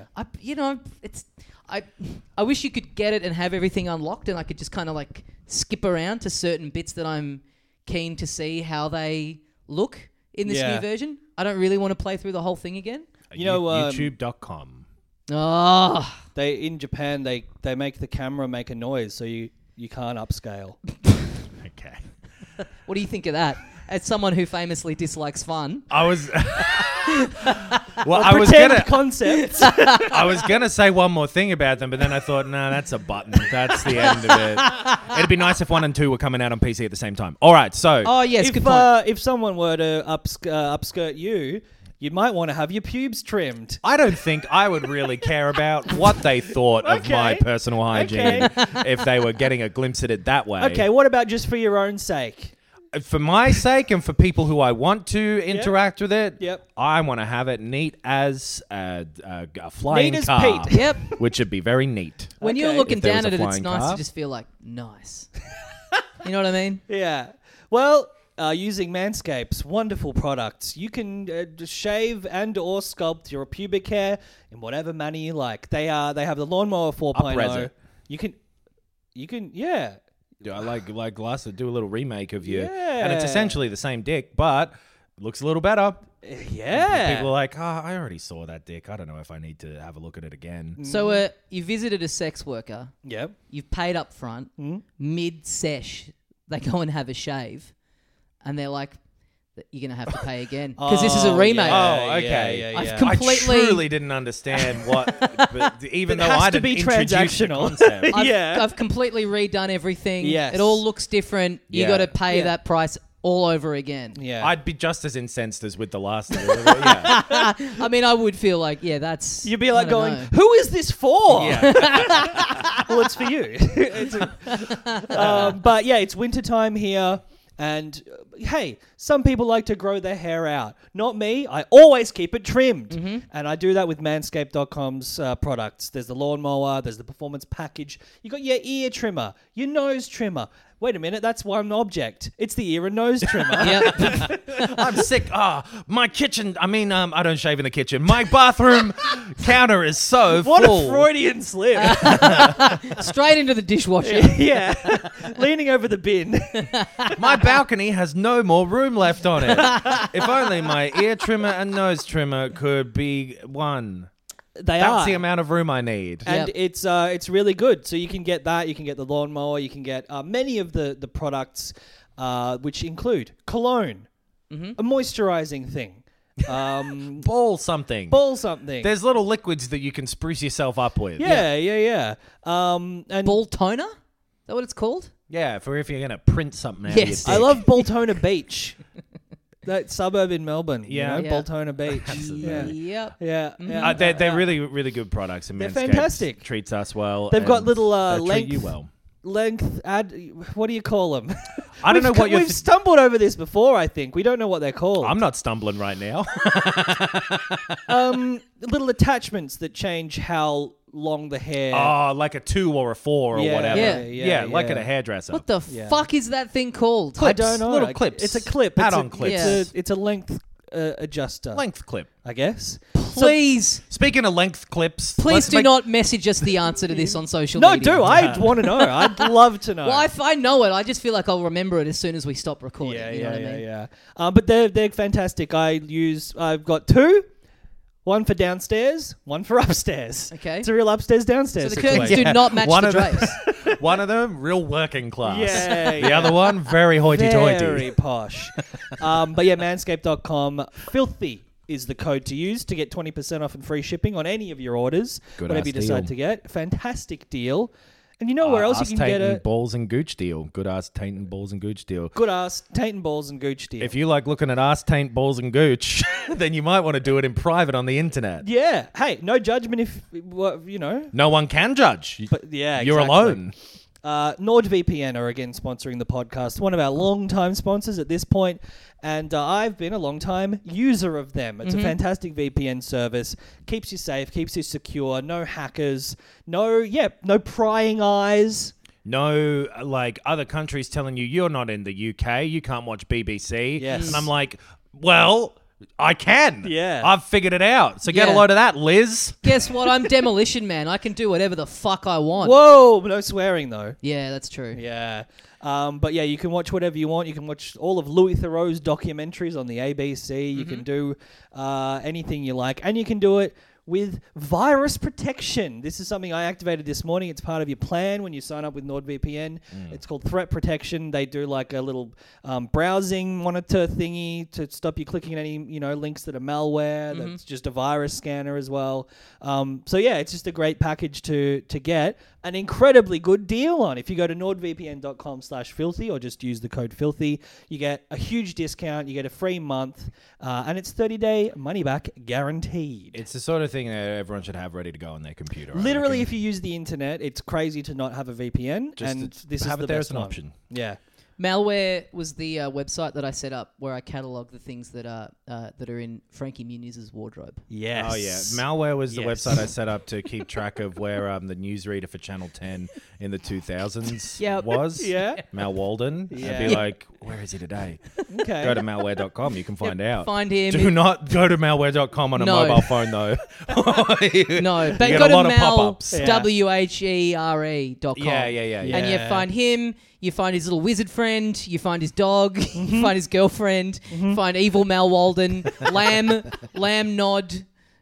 I wish you could get it and have everything unlocked and I could just kind of like skip around to certain bits that I'm keen to see how they look in this new version. I don't really want to play through the whole thing again. YouTube.com. Oh, In Japan they make the camera make a noise so you can't upscale. Okay. what do you think of that? As someone who famously dislikes fun, I was... concepts. I was gonna say one more thing about them, but then I thought, no, that's a button. That's the end of it. It'd be nice if 1 and 2 were coming out on PC at the same time. All right, so oh yes, good point. If someone were to upskirt you might want to have your pubes trimmed. I don't think I would really care about what they thought of my personal hygiene if they were getting a glimpse at it that way. Okay, what about just for your own sake? For my sake and for people who I want to interact with it, I want to have it neat as a flying neat as car. Pete. Yep. Which would be very neat. When you're looking If there down was at a it, it's flying nice car. to just feel like, nice. You know what I mean? Yeah. Well, using Manscaped's wonderful products, you can shave and or sculpt your pubic hair in whatever manner you like. They have the Lawnmower 4.0. Up-res it. You can I like Glass to do a little remake of you, Yeah. and it's essentially the same dick, but looks a little better. Yeah. People are like, I already saw that dick. I don't know if I need to have a look at it again. So you visited a sex worker. Yep. You've paid up front. Mid-sesh, they go and have a shave. And they're like, you're going to have to pay again. Because this is a remake. Oh, okay. Yeah, yeah, I've yeah. completely- I truly didn't understand what, but even It though has I to didn't be introduce the transactional. concept. I've completely redone everything. Yes. It all looks different. You Yeah. got to pay Yeah. that price all over again. Yeah. I'd be just as incensed as with the last. Yeah. I mean, I would feel like, that's... You'd be like I don't going, know. who is this for? Yeah. Well, it's for you. But yeah, it's wintertime here. And hey, some people like to grow their hair out. Not me. I always keep it trimmed. And I do that with manscaped.com's products. There's the lawnmower. There's the performance package. You got your ear trimmer, your nose trimmer. Wait a minute, that's one object. It's the ear and nose trimmer. Yep. I'm sick. My kitchen. I mean, I don't shave in the kitchen. My bathroom counter is so What full. a Freudian slip. Straight into the dishwasher. Yeah. Leaning over the bin. My balcony has no more room left on it. If only my ear trimmer and nose trimmer could be one. They That's are. the amount of room I need. And Yep. it's really good. So you can get that. You can get the lawnmower. You can get many of the products, which include cologne, a moisturizing thing, Ball something. ball something. There's little liquids that you can spruce yourself up with. yeah. And Ball toner? Is that what it's called? Yeah, for if you're going to print something out Yes. of your I dick. love Baltona Beach, that suburb in Melbourne. Yeah. Yeah. Baltona Beach. Yep. Yeah. They're really, really good products. And They're Manscaped fantastic. Treats us well. They've got and little they treat length. you well. Length what do you call them? I don't know what you're. We've stumbled over this before. I think we don't know what they're called. I'm not stumbling right now. Little attachments that change how long the hair. Oh, like a 2 or a 4 or Yeah, whatever. yeah, like at a hairdresser. What the Yeah. fuck is that thing called? I don't know. little clips. It's a clip. Add-on it's a, clips. It's a length adjuster. Length clip. I guess. Please, Speaking of length clips, please let's do make- not message us the answer to this on social No, media. do. I want to know. I'd love to know. Well, if I know it, I just feel like I'll remember it as soon as we stop recording. Yeah, you know what I mean? yeah. But they're fantastic. I've got two. One for downstairs, one for upstairs. Okay. It's a real upstairs downstairs. So the curtains situation. do not match One the of them- drapes. One of them, real working class. Yeah, The yeah. other one, very hoity-toity. Very posh. But yeah, manscaped.com. Filthy is the code to use to get 20% off and free shipping on any of your orders. Good whatever ass you decide deal. to get. Fantastic deal. And you know where else you Ass can get tainting a balls and gooch deal. Good ass tainting balls and gooch deal. good ass taint and balls and gooch deal. If you like looking at ass taint balls and gooch, then you might want to do it in private on the internet. yeah. Hey, no judgment if, you know. No one can judge. But yeah, You're exactly. alone. NordVPN are again sponsoring the podcast, one of our long-time sponsors at this point, and I've been a long-time user of them. It's a fantastic VPN service, keeps you safe, keeps you secure, no hackers, no prying eyes. No, like other countries telling you you're not in the UK, you can't watch BBC. Yes. And I'm like, well, I can. Yeah. I've figured it out. So get a Yeah. load of that, Liz. Guess what? I'm Demolition Man. I can do whatever the fuck I want. Whoa, no swearing though. Yeah, that's true. Yeah. But yeah, you can watch whatever you want. You can watch all of Louis Theroux's documentaries on the ABC. You can do anything you like. And you can do it with virus protection. This is something I activated this morning. It's part of your plan when you sign up with NordVPN. It's called Threat Protection. They do like a little browsing monitor thingy to stop you clicking any links that are malware. That's just a virus scanner as well. So yeah, it's just a great package to get. An incredibly good deal on. If you go to nordvpn.com/filthy or just use the code filthy, you get a huge discount. You get a free month, and it's 30-day money back guaranteed. It's the sort of thing that everyone should have ready to go on their computer. I Literally, reckon. if you use the internet, it's crazy to not have a VPN, Just and to this have is it the there best as an one. option. Yeah. Malware was the website that I set up where I catalog the things that are in Frankie Muniz's wardrobe. Yes. Oh yeah, Malware was the Yes. website I set up to keep track of where the newsreader for Channel 10 in the 2000s Yep. was. Yeah. Mal Walden. Yeah. I'd be like, where is he today? Okay. Go to malware.com. You can find out. Find him. Do not go to malware.com on a No. mobile phone though. No, but You get go a to lot of Mal, pop-ups. Yeah. WHERE.com. Yeah. And you find him, you find his little wizard friend, you find his dog, you find his girlfriend, you find evil Mal Walden, Lamb Nod,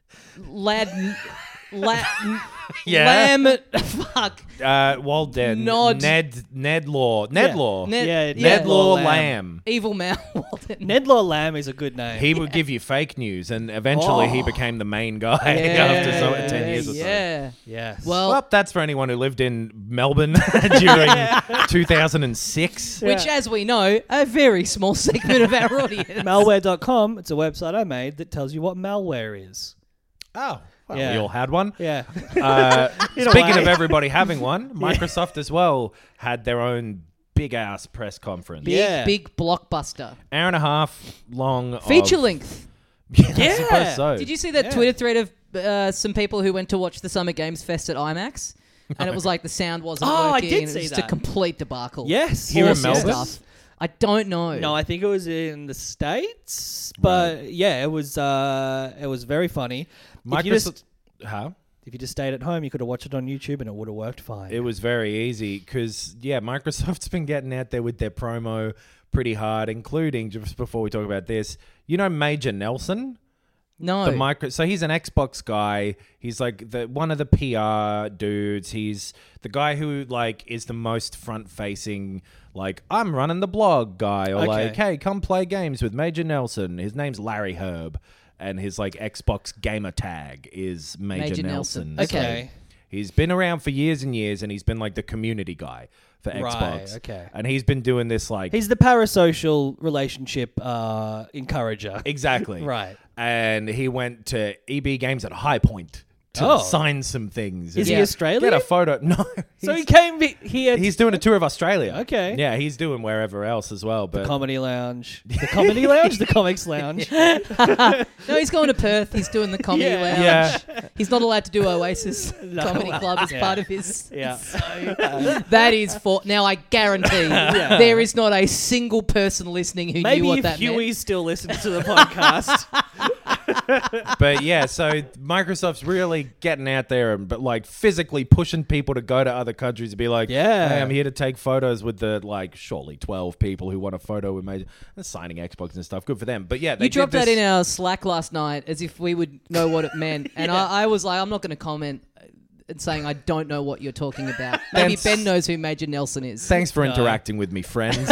Yeah. Lamb, fuck, Walden. Nod. Ned Law. Ned Law. Yeah, Ned Law Lamb. evil Mal Walden. Nedlaw Lamb is a good name. He would give you fake news, and eventually he became the main guy after 10 years or so. Yeah. Yes. Well, that's for anyone who lived in Melbourne during 2006. Which, as we know, a very small segment of our audience. Malware.com, it's a website I made that tells you what malware is. Oh, well, Yeah. we all had one. Yeah. Speaking of everybody having one, Microsoft as well had their own big-ass press conference. Big blockbuster. Hour and a half long. Feature length. I suppose so. Did you see that Twitter thread of some people who went to watch the Summer Games Fest at IMAX? And it was like the sound wasn't Oh, I working. did and see it was that. a complete debacle. Yes. Here in Awesome Melbourne? stuff. I don't know. No, I think it was in the States, but yeah, it was very funny. Microsoft. If you just stayed at home, you could have watched it on YouTube and it would have worked fine. It was very easy because, Microsoft's been getting out there with their promo pretty hard, including, just before we talk about this, Major Nelson? No. So he's an Xbox guy. He's like one of the PR dudes. He's the guy who is the most front-facing, I'm running the blog guy, or Okay. hey, come play games with Major Nelson. His name's Larry Herb, and his Xbox gamer tag is Major Nelson. Okay. He's been around for years and years, and he's been the community guy for Xbox. Okay. And he's been doing this He's the parasocial relationship encourager. exactly Right. And he went to EB Games at High Point to sign some things. Is he Yeah. Australian? Get a photo. No. So he came here. He's doing a tour of Australia. Okay. Yeah, he's doing wherever else as well. But Comedy Lounge. The Comedy Lounge? The Comics Lounge. No, he's going to Perth. He's doing the Comedy Yeah. Lounge. Yeah. He's not allowed to do Oasis Comedy Club as part of his. Yeah. That is for. Now, I guarantee there is not a single person listening who Maybe knew what if that Huey meant. still listens to the podcast. But yeah, so Microsoft's really getting out there and physically pushing people to go to other countries to be like, Yeah. hey, I'm here to take photos with the surely 12 people who want a photo with Major. They're signing Xbox and stuff. Good for them. But yeah, they You dropped did that this- in our Slack last night as if we would know what it meant. And I was like, I'm not going to comment and saying I don't know what you're talking about. Maybe Thanks. Ben knows who Major Nelson is. Thanks for interacting with me, friends.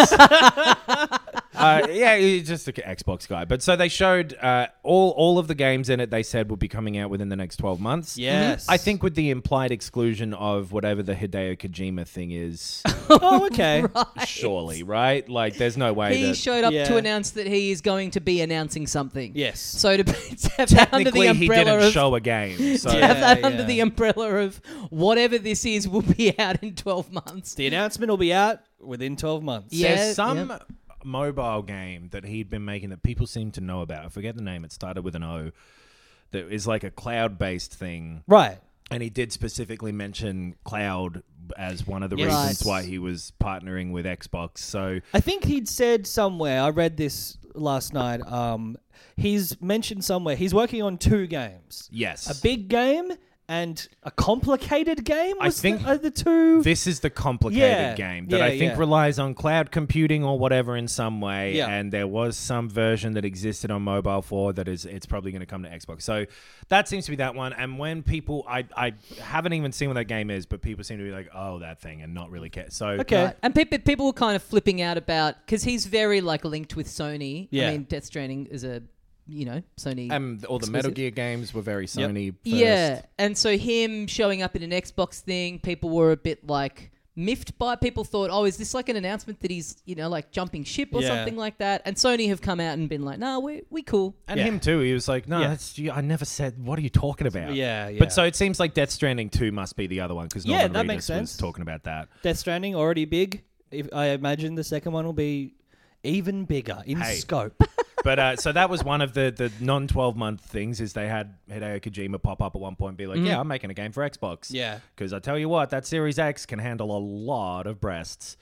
Yeah, he's just an Xbox guy. But so they showed all of the games in it. They said would be coming out within the next 12 months. Yes. I think with the implied exclusion of whatever the Hideo Kojima thing is, Oh, okay. surely, right? There's no way He that showed up Yeah. to announce that he is going to be announcing something. Yes. So to have that under the technically he umbrella didn't of show a game. So to have that Yeah, under yeah. the umbrella of whatever this is will be out in 12 months. The announcement will be out within 12 months. Yeah. there's some mobile game that he'd been making that people seem to know about. I forget the name. It started with an O. That is a cloud-based thing. Right. And he did specifically mention cloud as one of the Yes. reasons Right. why he was partnering with Xbox. So I think he'd said somewhere, I read this last night, he's mentioned somewhere, he's working on 2 games. yes, A big game and a complicated game? I think are the 2... this is the complicated Yeah. game that Yeah, I think yeah. relies on cloud computing or whatever in some way. Yeah. And there was some version that existed on mobile 4 that it's probably going to come to Xbox. So that seems to be that one. And when people, I haven't even seen what that game is, but people seem to be like, oh, that thing, and not really care. So Okay. Right. And people were kind of flipping out about because he's very linked with Sony. Yeah. I mean, Death Stranding is a Sony. all the Metal Gear games were very Sony first. Yeah, and so him showing up in an Xbox thing, people were a bit miffed by. People thought, oh, is this an announcement that he's jumping ship or Yeah. something like that? And Sony have come out and been like, nah, we cool. And Yeah. him too. He was like, no, Yeah. I never said, what are you talking about? Yeah, yeah. But so it seems like Death Stranding 2 must be the other one because Yeah, Northern that Regis makes sense. was talking about that. Death Stranding, already big. I imagine the second one will be even bigger in Hey. scope. But so that was one of the non-12-month things is they had Hideo Kojima pop up at one point and be like, yeah, I'm making a game for Xbox. Yeah. Because I tell you what, that Series X can handle a lot of breasts.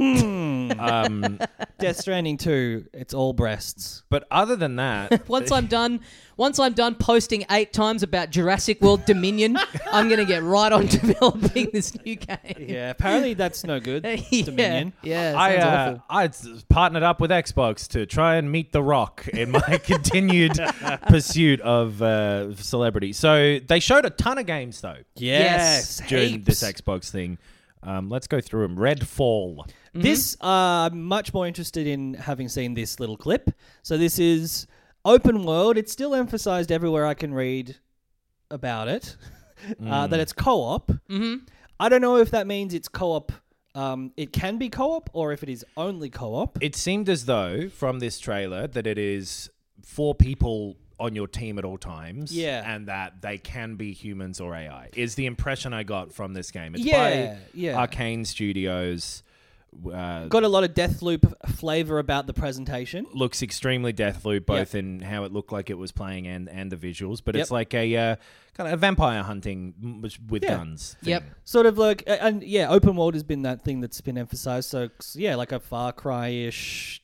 Death Stranding 2, it's all breasts. But other than that, Once I'm done posting 8 times about Jurassic World Dominion, I'm going to get right on developing this new game. Yeah, apparently that's no good. Dominion. Yeah, sounds awful. I partnered up with Xbox to try and meet The Rock in my continued pursuit of celebrity. So they showed a ton of games, though. Yes. During this heaps. Xbox thing. Let's go through them. Redfall. This, I'm much more interested in having seen this little clip. So this is open world. It's still emphasized everywhere I can read about it, that it's co-op. Mm-hmm. I don't know if that means it's co-op. It can be co-op or if it is only co-op. It seemed as though, from this trailer, that it is 4 people on your team at all times. Yeah. And that they can be humans or AI, is the impression I got from this game. It's Yeah, by Arcane Studios. Got a lot of Deathloop flavor about the presentation. Looks extremely Deathloop, both in how it looked like it was playing and the visuals. But it's like a kind of vampire hunting with guns thing. Yep. Sort of like, open world has been that thing that's been emphasized. So, like a Far Cry-ish,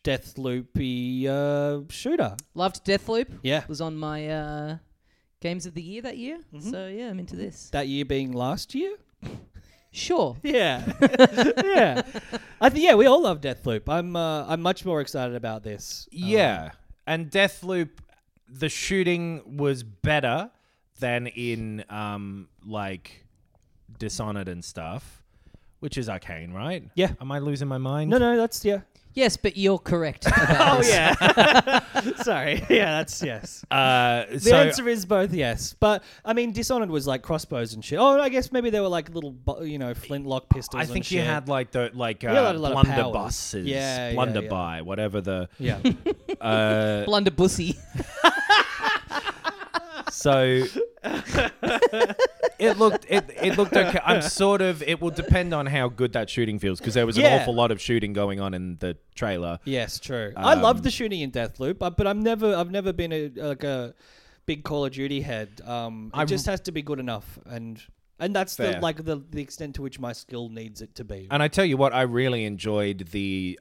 Deathloopy shooter. Loved Deathloop. Yeah. Was on my games of the year that year. So, yeah, I'm into this. That year being last year? Sure. Yeah. Yeah. We all love Deathloop. I'm much more excited about this. Yeah. And Deathloop, the shooting was better than in like Dishonored and stuff, which is Arcane, right? Yeah. Am I losing my mind? No, that's, yeah. Yes, but you're correct about this. yeah. Sorry. Yeah, that's yes. The answer is both yes. But, I mean, Dishonored was like crossbows and shit. Oh, I guess maybe they were like little, flintlock pistols I think and you uh, shit. had like the had a lot of blunderbusses, Yeah, blunderby, whatever the. Yeah. Blunderbussy. So it looked okay. It will depend on how good that shooting feels because there was an awful lot of shooting going on in the trailer. Yes, true. I love the shooting in Deathloop, but I've never been a big Call of Duty head. It just has to be good enough, and that's the extent to which my skill needs it to be. And I tell you what, I really enjoyed the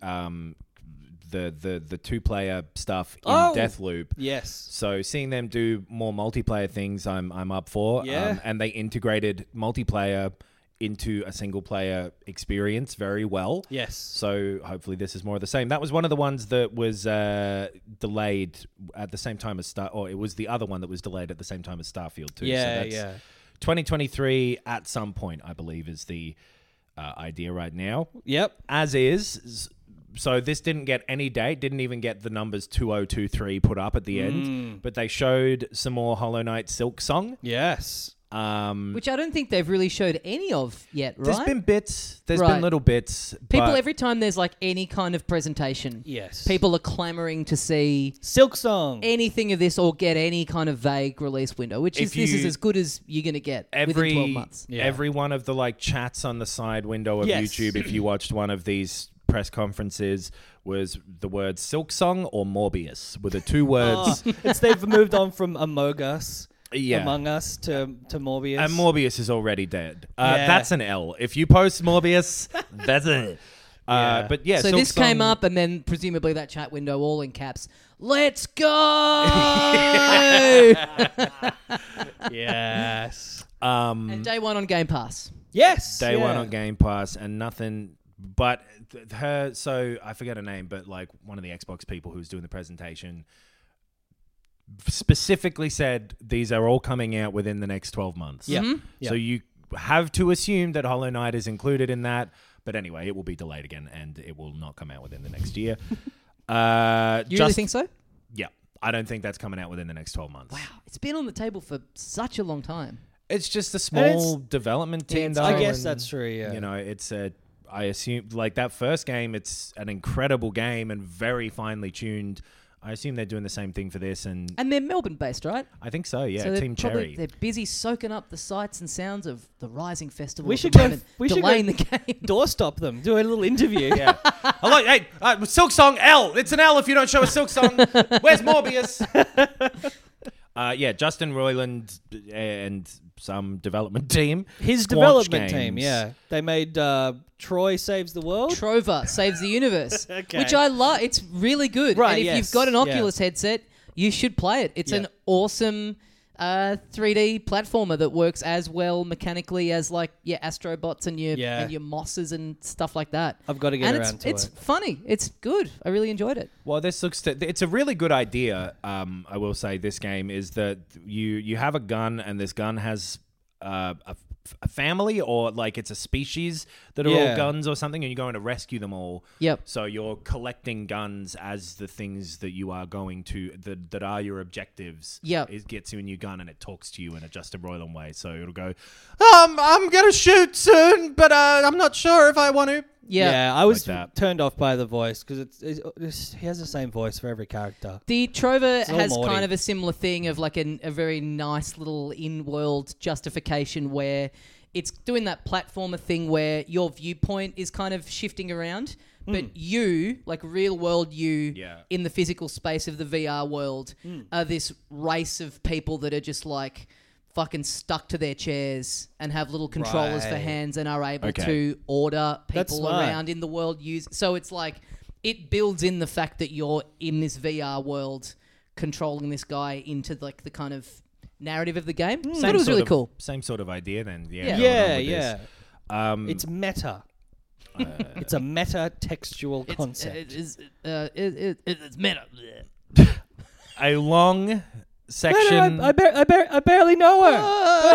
2-player stuff in Deathloop. Yes. So seeing them do more multiplayer things, I'm up for. Yeah. And they integrated multiplayer into a single player experience very well. Yes. So hopefully this is more of the same. That was one of the ones that was delayed at the same time as it was the other one that was delayed at the same time as Starfield too. Yeah, so that's 2023 at some point, I believe, is the idea right now. Yep. As is. So this didn't get any date, didn't even get the numbers 2023 put up at the end, but they showed some more Hollow Knight Silk Song. Yes. Which I don't think they've really showed any of yet, right? There's been bits, there's Right. been little bits. People, but every time there's like any kind of presentation, Yes. people are clamoring to see Silk Song. anything of this or get any kind of vague release window, which is If this is you- as good as you're going to get within 12 months. Yeah. every one of the like chats on the side window of Yes. YouTube, if you watched one of these press conferences, was the words Silk Song or Morbius, with the 2 words. They've moved on from Among Us to Morbius. And Morbius is already dead. Yeah. That's an L. If you post Morbius, that's it. Yeah. But yeah, So Silk this came Song- up, and then presumably that chat window, all in caps. Let's go! Yes. And day one on Game Pass. Yes. Day yeah. one on Game Pass and nothing but her. So I forget her name, but like one of the Xbox people who was doing the presentation specifically said these are all coming out within the next 12 months. Yeah. Mm-hmm. So you have to assume that Hollow Knight is included in that. But anyway, it will be delayed again and it will not come out within the next year. You really think so? Yeah. I don't think that's coming out within the next 12 months. Wow, it's been on the table for such a long time. It's just a small development team, though. I guess and, that's true, yeah. You know, I assume, like that first game, it's an incredible game and very finely tuned I assume they're doing the same thing for this, and they're Melbourne-based, right? I think so. Yeah, So Team Cherry. they're busy soaking up the sights and sounds of the Rising Festival. We at should the go- moment, we should delaying go- the game. Doorstop them. Do a little interview. Yeah. Hello, hey, Silk Song L. It's an L if you don't show a Silk Song. Where's Morbius? Justin Roiland and some development team. His Squanch development team, Games. yeah. They made Troy Saves the World. Trover Saves the Universe, Okay. which I love. It's really good. Right, and if yes, you've got an yeah. Oculus headset, you should play it. It's Yeah. an awesome 3D platformer that works as well mechanically as like your Astrobots and your Mosses and stuff like that. I've got to get and around to it's it. funny. It's good. I really enjoyed it. Well, this looks. It's a really good idea. I will say this game is that you have a gun, and this gun has a family, or like it's a species that are all Yeah. guns or something, and you're going to rescue them all. Yep. So you're collecting guns as the things that you are going to that are your objectives. Yep. It gets you a new gun, and it talks to you in a Justin Roiland way. So it'll go, I'm gonna shoot soon, but I'm not sure if I want to. Yeah. I was Like that. turned off by the voice because he has the same voice for every character. The Trover all has Morty. kind of a similar thing of like a very nice little in-world justification where it's doing that platformer thing where your viewpoint is kind of shifting around, but you, like real-world you, Yeah. in the physical space of the VR world, are this race of people that are just like fucking stuck to their chairs and have little controllers for Right. hands and are able Okay. to order That's people smart. around in the world. So it's like it builds in the fact that you're in this VR world controlling this guy into like the kind of narrative of the game. I thought it was sort really of- cool. Same sort of idea then. Yeah. Yeah. going on Yeah, with yeah. this. It's meta. It's a meta textual concept. It's meta. A long section. I barely know her.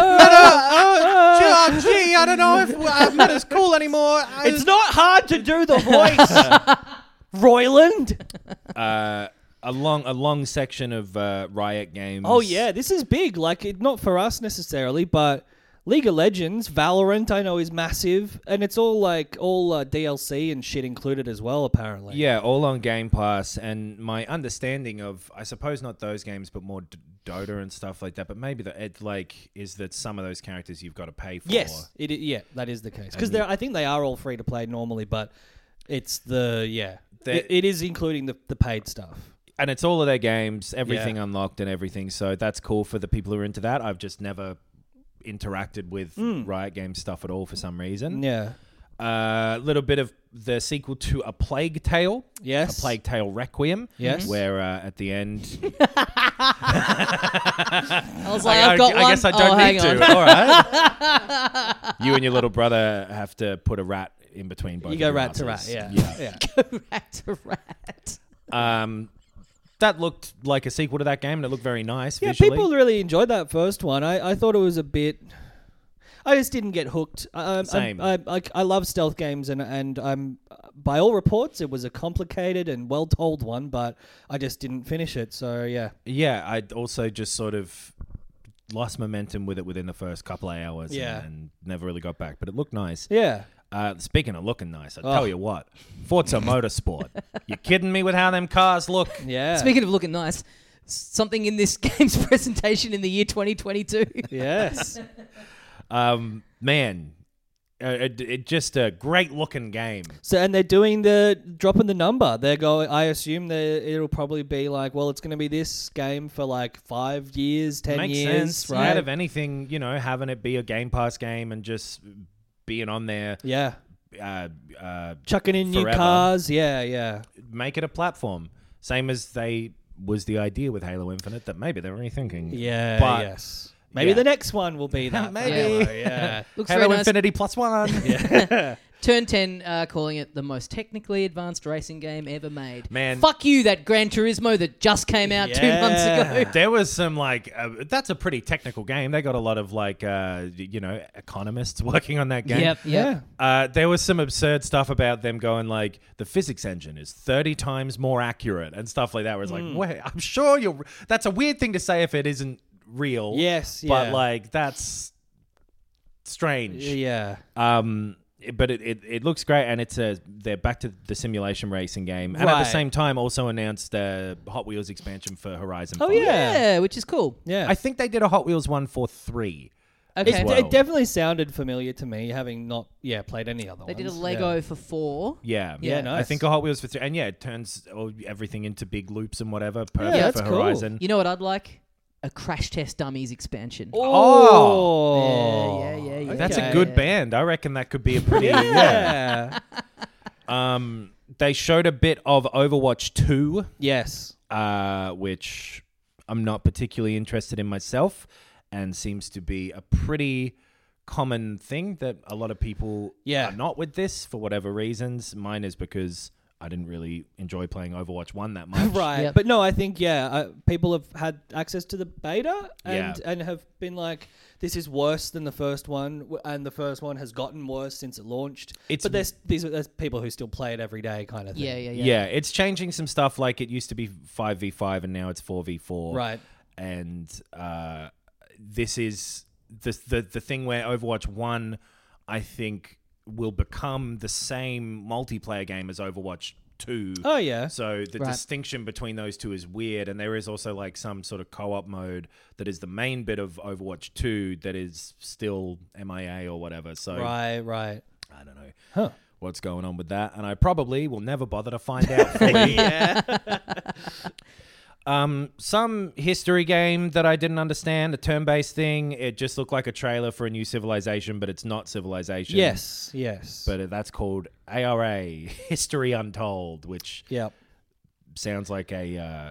Gee, I don't know if Meta's cool anymore. It's not hard to do the voice, Roiland. A long section of Riot Games. Oh yeah, this is big. Like, not for us necessarily, but League of Legends, Valorant, I know is massive, and it's all DLC and shit included as well. Apparently, Yeah, all on Game Pass. And my understanding of, I suppose not those games, but more Dota and stuff like that. But maybe is that some of those characters you've got to pay for. Yes, that is the case. Because I think they are all free to play normally, but it's it is including the paid stuff. And it's all of their games, everything unlocked and everything. So that's cool for the people who are into that. I've just never interacted with Riot Games stuff at all for some reason. Yeah. A little bit of the sequel to A Plague Tale. Yes. A Plague Tale Requiem. Yes. Where at the end... I was like, I've got one. I guess I don't hang need on. to. All right. You and your little brother have to put a rat in between both You of go your rat to asses. rat, yeah. Rat to rat. That looked like a sequel to that game, and it looked very nice Yeah, visually. people really enjoyed that first one. I thought it was a bit... I just didn't get hooked. Same. I love stealth games, and I'm by all reports it was a complicated and well told one, but I just didn't finish it. So yeah, Yeah, I also just sort of lost momentum with it within the first couple of hours Yeah. and never really got back. But it looked nice. yeah. Speaking of looking nice, I tell you what, Forza Motorsport. You kidding me with how them cars look? Yeah. Speaking of looking nice, something in this game's presentation in the year 2022. Yes. Man, it just a great looking game. So, and they're doing dropping the number. They're going. I assume it'll probably be like, well, it's going to be this game for like 5 years, 10 Makes years, sense. right? Out of anything, having it be a Game Pass game and just being on there. Yeah. Chucking in new cars. Yeah. Make it a platform. Same as was the idea with Halo Infinite that maybe they're rethinking. Yeah. But Yes. Maybe the next one will be that. Maybe. Halo, yeah. Looks Halo very nice. Infinity +1. Turn 10 calling it the most technically advanced racing game ever made. Man. Fuck you, that Gran Turismo that just came out 2 months ago. There was some that's a pretty technical game. They got a lot of economists working on that game. Yep. There was some absurd stuff about them going like the physics engine is 30 times more accurate and stuff like that. Where it's like, wait, I'm sure that's a weird thing to say if it isn't real. Yes. But Yeah. that's strange. Yeah. it looks great, and they're back to the simulation racing game, and at the same time also announced the Hot Wheels expansion for Horizon 5. Yeah, which is cool. Yeah. I think they did a Hot Wheels one for 3. Okay. well. It definitely sounded familiar to me, having not played any other They ones. did a Lego for 4. Yeah, Yeah, nice. I think a Hot Wheels for 3, and it turns everything into big loops and whatever. Perfect that's for cool. Horizon. You know what I'd like? A Crash Test Dummies expansion. Oh, Yeah. That's a Okay. good band. I reckon that could be a pretty. Yeah. They showed a bit of Overwatch 2, Yes. which I'm not particularly interested in myself, and seems to be a pretty common thing that a lot of people are not with this for whatever reasons. Mine is because I didn't really enjoy playing Overwatch 1 that much. Right. Yep. But no, I think, people have had access to the beta and, Yeah. and have been like, this is worse than the first one, and the first one has gotten worse since it launched. But there's people who still play it every day kind of thing. Yeah, it's changing some stuff. Like it used to be 5v5 and now it's 4v4. Right. And this is the thing where Overwatch 1, I think, will become the same multiplayer game as Overwatch 2. Oh, yeah. So the Right. distinction between those two is weird, and there is also like some sort of co-op mode that is the main bit of Overwatch 2 that is still MIA or whatever. So Right. I don't know Huh. what's going on with that, and I probably will never bother to find out fully. Some history game that I didn't understand, a turn-based thing. It just looked like a trailer for a new Civilization, but it's not Civilization. Yes. But that's called ARA, History Untold, which Yep. sounds like a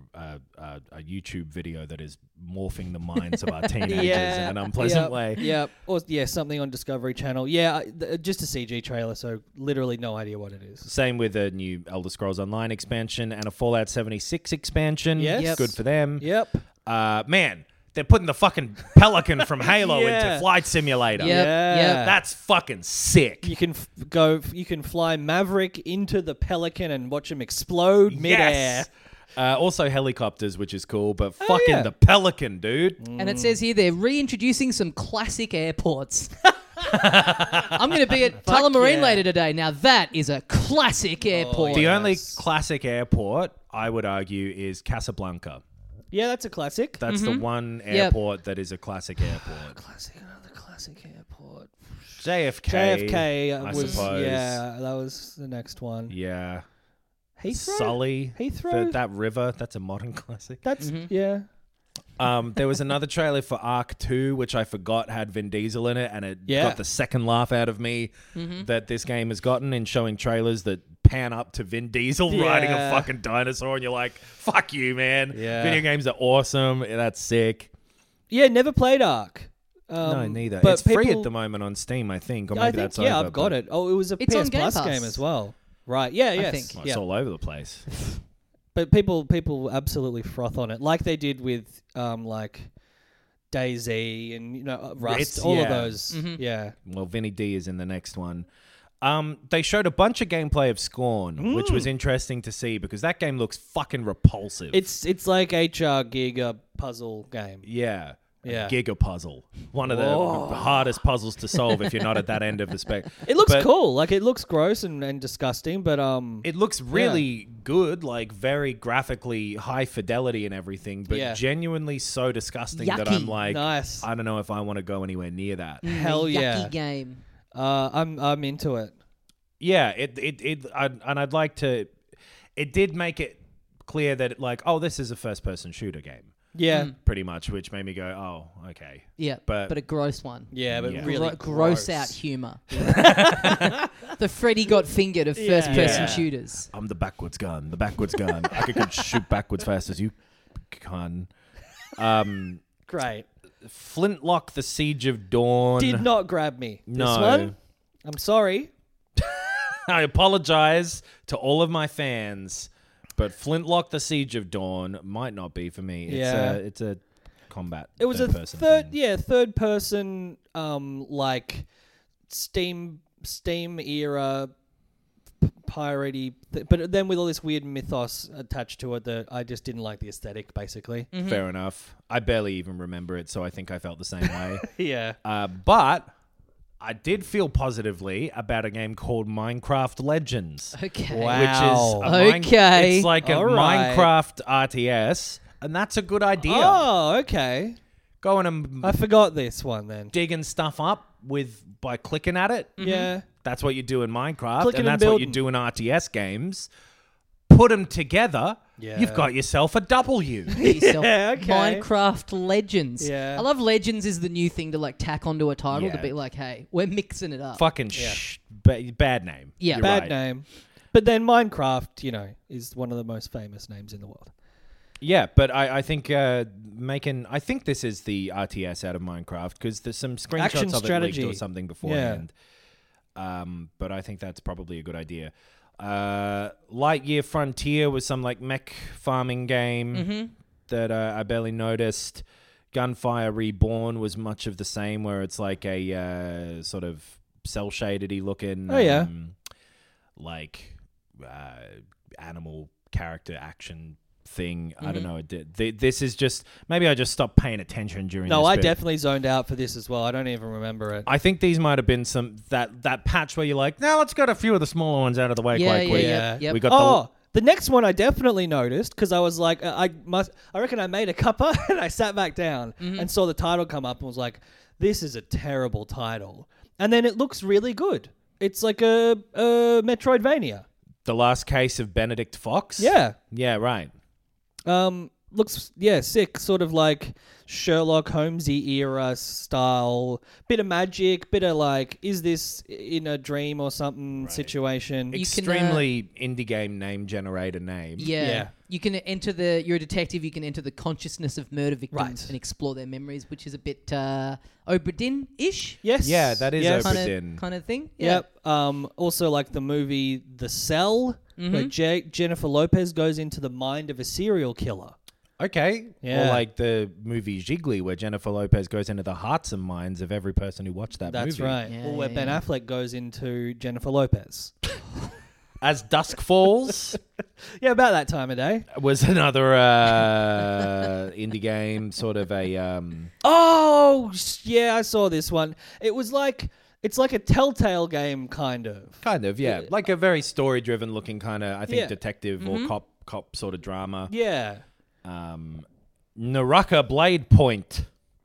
YouTube video that is morphing the minds of our teenagers in an unpleasant way. Yeah. Or something on Discovery Channel. Just a CG trailer, so literally no idea what it is. Same with a new Elder Scrolls Online expansion and a Fallout 76 expansion. Yes. Yep. Good for them. Yep. Man, they're putting the fucking Pelican from Halo Yeah. into Flight Simulator. Yep. That's fucking sick. You can you can fly Maverick into the Pelican and watch him explode midair. Yes. Also helicopters, which is cool, but fucking yeah. the Pelican, dude. And it says here they're reintroducing some classic airports. I'm going to be at Tullamarine later today. Now that is a classic airport. The only classic airport, I would argue, is Casablanca. Yeah, that's a classic. That's the one airport that is a classic airport. Another classic airport. JFK, JFK I was suppose. yeah, that was the next one. Yeah. Heathrow. Sully. Heathrow? That river, that's a modern classic. That's yeah. There was another trailer for Arc 2, which I forgot had Vin Diesel in it, and it Yeah. got the second laugh out of me that this game has gotten in showing trailers that pan up to Vin Diesel riding a Yeah. fucking dinosaur, and you're like, fuck you, man. Yeah. Video games are awesome. That's sick. Yeah, never played Ark. No, neither. But It's free people- at the moment on Steam, I think. Or maybe I think that's over. I've got but- it. Oh, it was a It's on PS Game Plus Pass. game as well. Right. Yeah. Yes. think. Well, yeah. it's all over the place. But people absolutely froth on it, like they did with like DayZ and Rust, It's- all of yeah. those. Mm-hmm. Yeah. Well, Vinny D is in the next one. They showed a bunch of gameplay of Scorn, which was interesting to see because that game looks fucking repulsive. It's like HR Giga puzzle game. Yeah. Yeah. Giga puzzle. One of the hardest puzzles to solve if you're not at that end of the spec. It looks But cool. Like it looks gross and disgusting, but It looks really good, like very graphically high fidelity and everything, but Yeah. genuinely so disgusting that Yucky. I'm like, Nice. I don't know if I want to go anywhere near that. hell Yucky yeah. game. I'm into it. Yeah, I'd like to. It did make it clear that like, oh, this is a first-person shooter game, Yeah. pretty much, which made me go, oh, okay. Yeah, But- but a gross one. Yeah, but Yeah. really gross out humor. The Freddy got fingered of first-person Yeah. shooters. I'm the backwards gun. I could shoot backwards fast as you can. Great. Flintlock: The Siege of Dawn. Did not grab me. This No. one? I'm sorry. I apologize to all of my fans, but Flintlock: The Siege of Dawn might not be for me. It's a combat. It was a third-person third thing. person like Steam era piratey, but then with all this weird mythos attached to it that I just didn't like the aesthetic, basically. Fair enough. I barely even remember it, so I think I felt the same way. Yeah. But I did feel positively about a game called Minecraft Legends. Okay. Wow. Which is Okay. it's like a All right. Minecraft RTS, and that's a good idea. Oh, okay. Going and I forgot this one then. digging stuff up by clicking at it. Yeah. That's what you do in Minecraft, Clicking and and that's what you building. do in RTS games. Put them together, Yeah. you've got yourself a W. Yourself. Yeah, okay. Minecraft Legends. Yeah. I love Legends is the new thing to like tack onto a title to Yeah. be like, hey, we're mixing it up. Fucking bad name. Yeah. You're Bad right. name. But then Minecraft, is one of the most famous names in the world. Yeah, but I think I think this is the RTS out of Minecraft because there's some screenshots Action of it strategy. leaked or something beforehand. But I think that's probably a good idea. Lightyear Frontier was some like mech farming game that I barely noticed. Gunfire Reborn was much of the same, where it's like a sort of cell shadedy looking, Oh, yeah. like animal character action thing. I don't know. This is just maybe I just stopped paying attention during. No, this I bit. definitely zoned out for this as well. I don't even remember it. I think these might have been some that patch where you're like, now let's get a few of the smaller ones out of the way Yeah, quite yeah, quick. yeah. Yep. We got Oh, the next one I definitely noticed because I was like, I reckon I made a cuppa and I sat back down and saw the title come up and was like, this is a terrible title. And then it looks really good. It's like a Metroidvania. the last case of Benedict Fox. Yeah. Yeah, right. Looks sick, sort of like Sherlock Holmesy era style. Bit of magic, bit of like, is this in a dream or something situation? You can, Extremely indie game name generator name. Yeah. Yeah. You can enter you're a detective, you can enter the consciousness of murder victims Right. and explore their memories, which is a bit Oberdin-ish Yes. Yeah, that is yes. Oberdin. kind of thing. Yeah. Yep. Also, like the movie The Cell, where Jennifer Lopez goes into the mind of a serial killer. Okay. Yeah. Or like the movie Jiggly, where Jennifer Lopez goes into the hearts and minds of every person who watched that That's movie. right. Yeah, or where yeah, Ben yeah. Affleck goes into Jennifer Lopez. As Dusk Falls Yeah, about that time of day. was another indie game, sort of a Oh, yeah, I saw this one. It was like, it's like a Telltale game, kind of. kind of, yeah, like a very story-driven looking kind of, I think, Yeah. detective or cop sort of drama. Yeah. Naraka Blade Point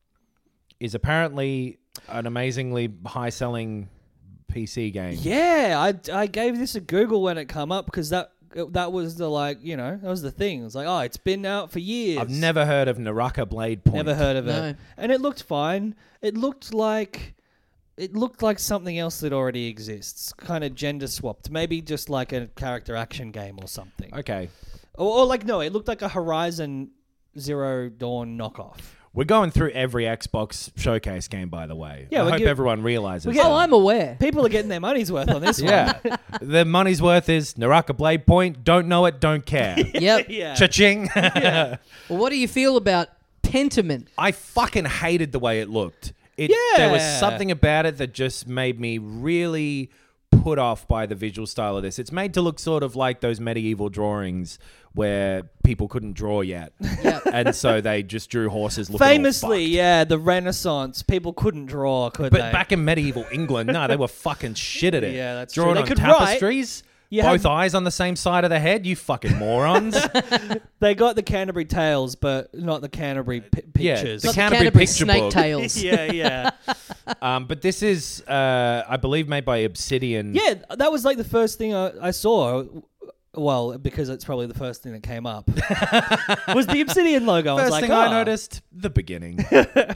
is apparently an amazingly high-selling PC game. Yeah, I gave this a Google when it come up because that was the that was the thing. It was like, oh, it's been out for years. I've never heard of Naraka Blade Point. Never heard of No. it. And it looked fine. It looked like something else that already exists, kind of gender swapped. Maybe just like a character action game or something. Okay. Or like, no, it looked like a Horizon Zero Dawn knockoff. We're going through every Xbox showcase game, by the way. Yeah, I we hope give- everyone realizes. we get- that. Oh, I'm aware. People are getting their money's worth on this one. Yeah. The money's worth is Naraka Blade Point. Don't know it, don't care. Yep. Yeah. Cha-ching. Well, what do you feel about Pentiment? I fucking hated the way it looked. There was Yeah. something about it that just made me really put off by the visual style of this. It's made to look sort of like those medieval drawings where people couldn't draw yet. And so they just drew horses looking all Famously, fucked. yeah, the Renaissance, people couldn't draw, could But they? back in medieval England, no, they were fucking shit at it. Yeah, that's Drawing true. They on could write. tapestries, You both had- eyes on the same side of the head, you fucking morons. They got the Canterbury Tales, but not the Canterbury yeah, pictures. the Not Canterbury Canterbury Picture Snake Book. Tales. yeah. But this is, I believe, made by Obsidian. Yeah, that was like the first thing I saw. Well, because it's probably the first thing that came up. Was the Obsidian logo. I was First like, thing I "Oh." noticed, the beginning.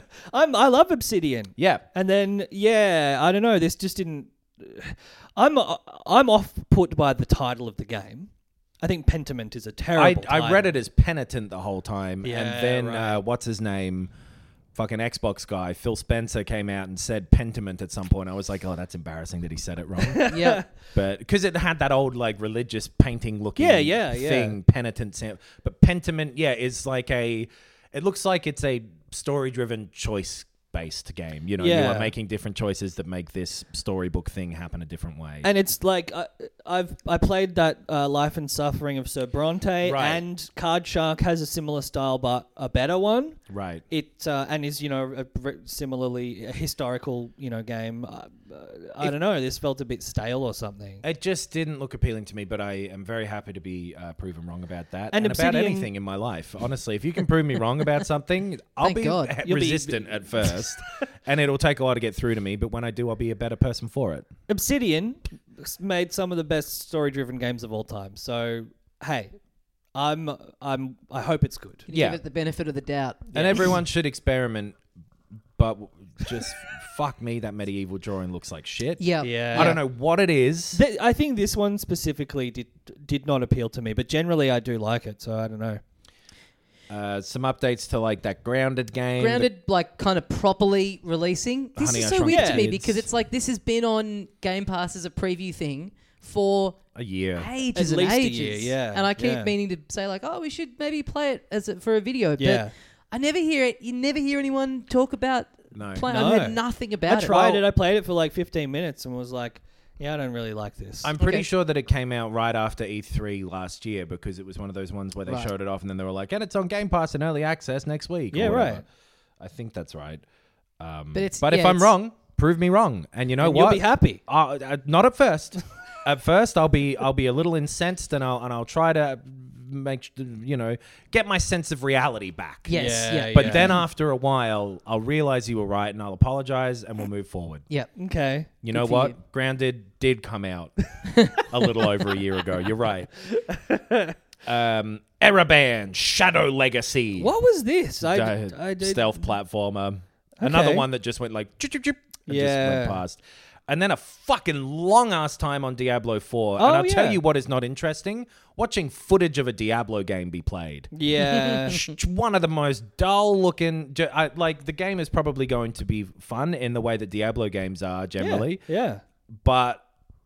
I love Obsidian. Yeah. And then, yeah, I don't know. This just didn't. I'm off put by the title of the game. I think Pentiment is a terrible. I read it as Penitent the whole time. Yeah, and then, right. what's his name? Fucking Xbox guy, Phil Spencer, came out and said Pentiment at some point. I was like, oh, that's embarrassing that he said it wrong. Yeah. But because it had that old like religious painting looking Yeah. thing, penitent sound. But Pentiment, is like it looks like it's a story driven choice based game. You know, you Yeah. are making different choices that make this storybook thing happen a different way. And it's like I played that Life and Suffering of Sir Bronte, Right. and Card Shark has a similar style but a better one. Right. It and is similarly a historical game. I don't know. This felt a bit stale or something. It just didn't look appealing to me, but I am very happy to be proven wrong about that And about Obsidian- anything in my life. Honestly, if you can prove me wrong about something, I'll Thank be God. You'll be- resistant at first, and it'll take a while to get through to me. But when I do, I'll be a better person for it. Obsidian made some of the best story-driven games of all time. So hey, I hope it's good. Yeah. Give it the benefit of the doubt. And everyone should experiment, but just fuck me, that medieval drawing looks like shit. Yeah. Yeah. I don't know what it is. I think this one specifically did not appeal to me, but generally I do like it. So I don't know. Some updates to like that Grounded game. Grounded, like, kind of properly releasing. This Honey, is I so Shrunk weird the to me Kids. because it's like this has been on Game Pass as a preview thing for A year. ages At and least a ages. year, yeah, And I keep yeah. meaning to say like, oh, we should maybe play it for a video. Yeah. But I never hear it. You never hear anyone talk about No. playing. No. I heard nothing about I it. tried it. I played it for like 15 minutes and was like, yeah, I don't really like this. I'm pretty Okay. sure that it came out right after E3 last year because it was one of those ones where they Right. showed it off and then they were like, and it's on Game Pass in early access next week. or Yeah, whatever. right. I think that's right. But it's- if yeah, I'm it's- wrong, prove me wrong. And you know And what? you'll be happy. Not at first. At first, I'll be a little incensed and I'll try to get my sense of reality back. Yes. Yeah, Yeah. But then after a while, I'll realize you were right and I'll apologize and we'll move forward. Yeah. Okay. You know for what? you. Grounded did come out a little over a year ago. You're right. Ereban, Shadow Legacy. What was this? Uh, did stealth platformer. Another Okay. one that just went like chip, chip, chip, and just Yeah. went past. And then a fucking long ass time on Diablo 4. Oh, and I'll tell yeah. you what is not interesting: watching footage of a Diablo game be played. Yeah. One of the most dull looking. Like the game is probably going to be fun in the way that Diablo games are generally. Yeah. But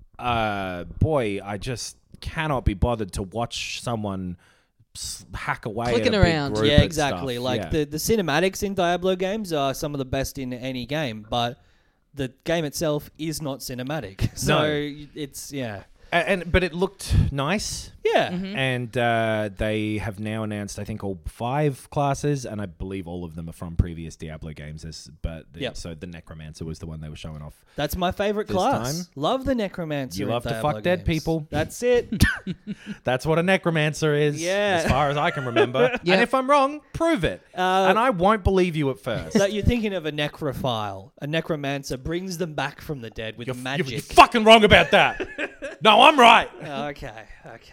boy, I just cannot be bothered to watch someone hack away Clicking at a around. big group Yeah, and exactly. stuff. Like Yeah. the cinematics in Diablo games are some of the best in any game, but the game itself is not cinematic. So it's But it looked nice. Yeah. And they have now announced, I think, all 5 classes, and I believe all of them are from previous Diablo games. Yep. So the Necromancer was the one they were showing off. That's my favorite This class. time? Love the Necromancer. You in love to Diablo fuck dead games. people. That's it. That's what a Necromancer is, Yeah. as far as I can remember. Yeah. And if I'm wrong, prove it. And I won't believe you at first. So you're thinking of a necrophile. A necromancer brings them back from the dead with magic. You're fucking wrong about that. No, I'm right. Okay.